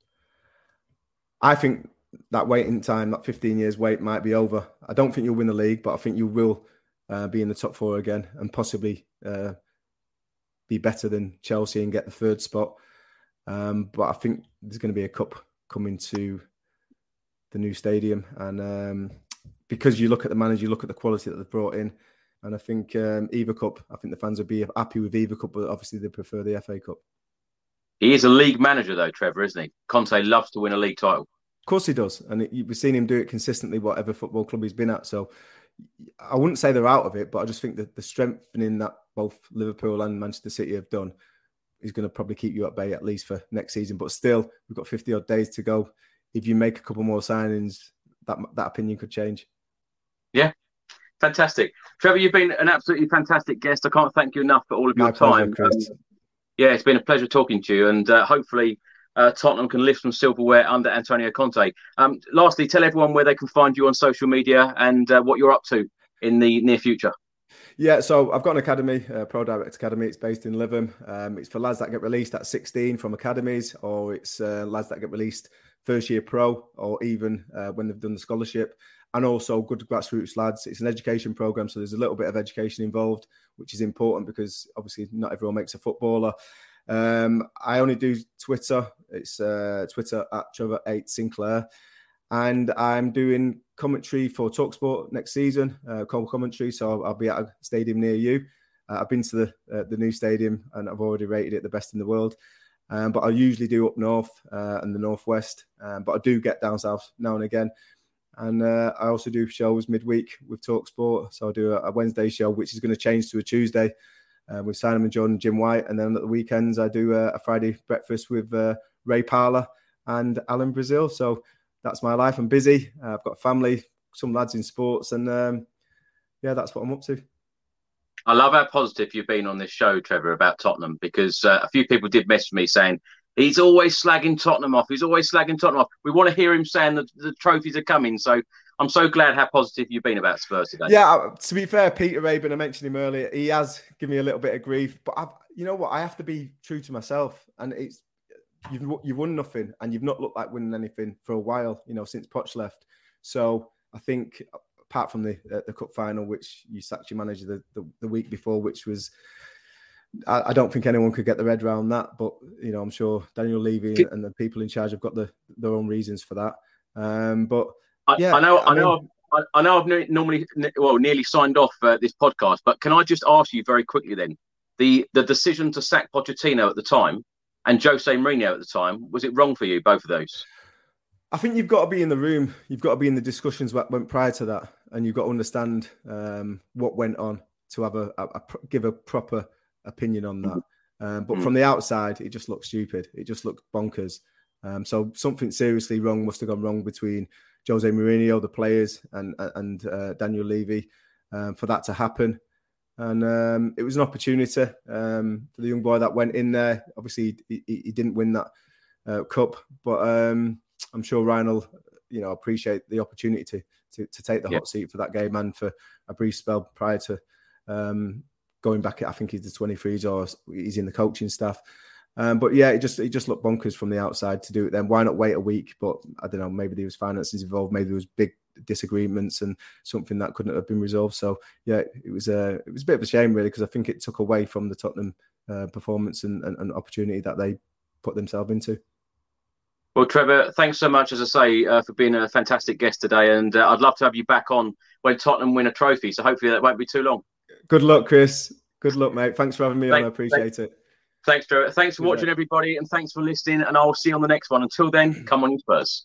I think that waiting time, that 15 years wait might be over. I don't think you'll win the league, but I think you will be in the top four again and possibly be better than Chelsea and get the third spot. But I think there's going to be a cup coming to the new stadium. And because you look at the manager, you look at the quality that they've brought in. And I think Eva Cup, I think the fans would be happy with Eva Cup, but obviously they prefer the FA Cup. He is a league manager though, Trevor, isn't he? Conte loves to win a league title. Of course he does. And we've seen him do it consistently, whatever football club he's been at. So I wouldn't say they're out of it, but I just think that the strengthening that both Liverpool and Manchester City have done is going to probably keep you at bay at least for next season. But still, we've got 50 odd days to go. If you make a couple more signings, that opinion could change. Yeah, fantastic. Trevor, you've been an absolutely fantastic guest. I can't thank you enough for all of your time. Yeah, it's been a pleasure talking to you, and hopefully Tottenham can lift some silverware under Antonio Conte. Lastly, tell everyone where they can find you on social media and what you're up to in the near future. Yeah, so I've got an academy, Pro Direct Academy. It's based in Lytham. It's for lads that get released at 16 from academies, or it's lads that get released first year pro, or even when they've done the scholarship, and also good grassroots lads. It's an education program, so there's a little bit of education involved, which is important because obviously not everyone makes a footballer. I only do Twitter. It's Twitter at Trevor8Sinclair. And I'm doing commentary for TalkSport next season, commentary. So I'll be at a stadium near you. I've been to the new stadium and I've already rated it the best in the world. But I usually do up north and the northwest. But I do get down south now and again. And I also do shows midweek with TalkSport. So I do a Wednesday show, which is going to change to a Tuesday with Simon John and Jim White. And then at the weekends, I do a Friday breakfast with Ray Parler and Alan Brazil. So that's my life. I'm busy. I've got a family, some lads in sports. And that's what I'm up to. I love how positive you've been on this show, Trevor, about Tottenham, because a few people did message me saying, he's always slagging Tottenham off. He's always slagging Tottenham off. We want to hear him saying that the trophies are coming. So I'm so glad how positive you've been about Spurs today. Yeah, to be fair, Peter Rabin, I mentioned him earlier, he has given me a little bit of grief. But you know what? I have to be true to myself. And it's you've won nothing and you've not looked like winning anything for a while, since Poch left. So I think apart from the cup final, which you sacked your manager the week before, which was, I don't think anyone could get their head around that. But, I'm sure Daniel Levy and the people in charge have got their own reasons for that. I know I've nearly signed off this podcast, but can I just ask you very quickly then, the decision to sack Pochettino at the time and Jose Mourinho at the time, was it wrong for you, both of those? I think you've got to be in the room. You've got to be in the discussions that went prior to that. And you've got to understand what went on to have give a proper opinion on that. But from the outside, it just looked stupid. It just looked bonkers. So something seriously wrong must have gone wrong between Jose Mourinho, the players, and Daniel Levy for that to happen. And it was an opportunity for the young boy that went in there. Obviously, he didn't win that cup, but I'm sure Ryan will, appreciate the opportunity to take the hot seat for that game and for a brief spell prior to going back. I think he's the 23s or he's in the coaching staff. But yeah, it just looked bonkers from the outside to do it then. Why not wait a week? But I don't know, maybe there was finances involved, maybe there was big disagreements and something that couldn't have been resolved. So yeah, it was a bit of a shame really, because I think it took away from the Tottenham performance and opportunity that they put themselves into. Well, Trevor, thanks so much, as I say, for being a fantastic guest today. And I'd love to have you back on when Tottenham win a trophy. So hopefully that won't be too long. Good luck, Chris. Good luck, mate. Thanks for having me on. I appreciate it. Thanks, Trevor. Thanks for watching, everybody. And thanks for listening. And I'll see you on the next one. Until then, come on, you Spurs.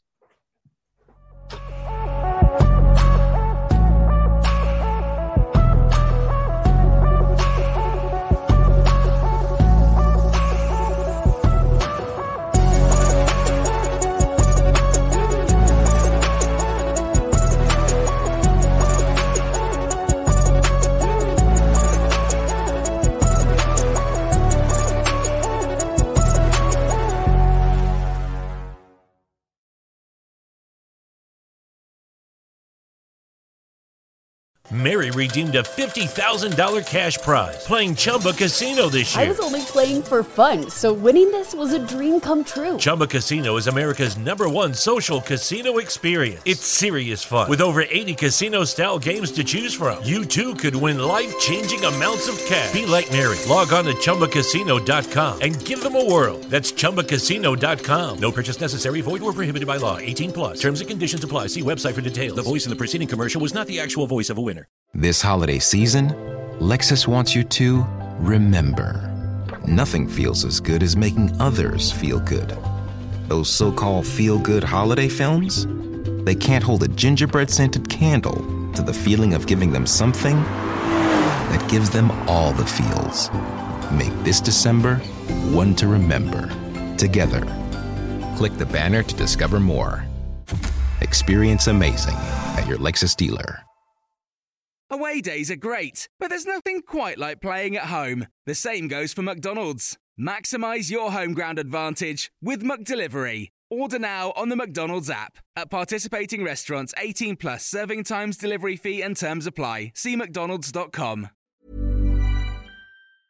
Mary redeemed a $50,000 cash prize playing Chumba Casino this year. I was only playing for fun, so winning this was a dream come true. Chumba Casino is America's #1 social casino experience. It's serious fun. With over 80 casino-style games to choose from, you too could win life-changing amounts of cash. Be like Mary. Log on to ChumbaCasino.com and give them a whirl. That's ChumbaCasino.com. No purchase necessary. Void or prohibited by law. 18+. Terms and conditions apply. See website for details. The voice in the preceding commercial was not the actual voice of a winner. This holiday season, Lexus wants you to remember. Nothing feels as good as making others feel good. Those so-called feel-good holiday films? They can't hold a gingerbread-scented candle to the feeling of giving them something that gives them all the feels. Make this December one to remember. Together. Click the banner to discover more. Experience amazing at your Lexus dealer. Away days are great, but there's nothing quite like playing at home. The same goes for McDonald's. Maximise your home ground advantage with McDelivery. Order now on the McDonald's app. At participating restaurants, 18+, serving times, delivery fee and terms apply. See mcdonalds.com.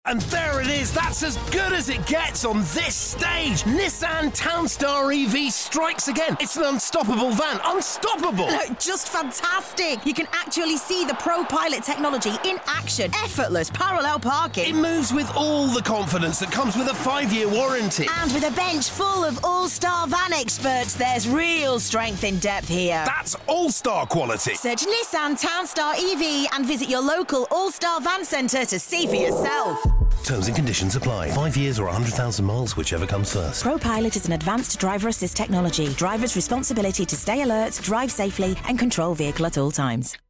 And there it is, that's as good as it gets on this stage. Nissan Townstar EV strikes again. It's an unstoppable van, unstoppable. Just fantastic. You can actually see the ProPilot technology in action. Effortless parallel parking. It moves with all the confidence that comes with a 5-year warranty. And with a bench full of all-star van experts, there's real strength in depth here. That's all-star quality. Search Nissan Townstar EV and visit your local all-star van centre to see for yourself. Terms and conditions apply. 5 years or 100,000 miles, whichever comes first. ProPilot is an advanced driver assist technology. Driver's responsibility to stay alert, drive safely and control vehicle at all times.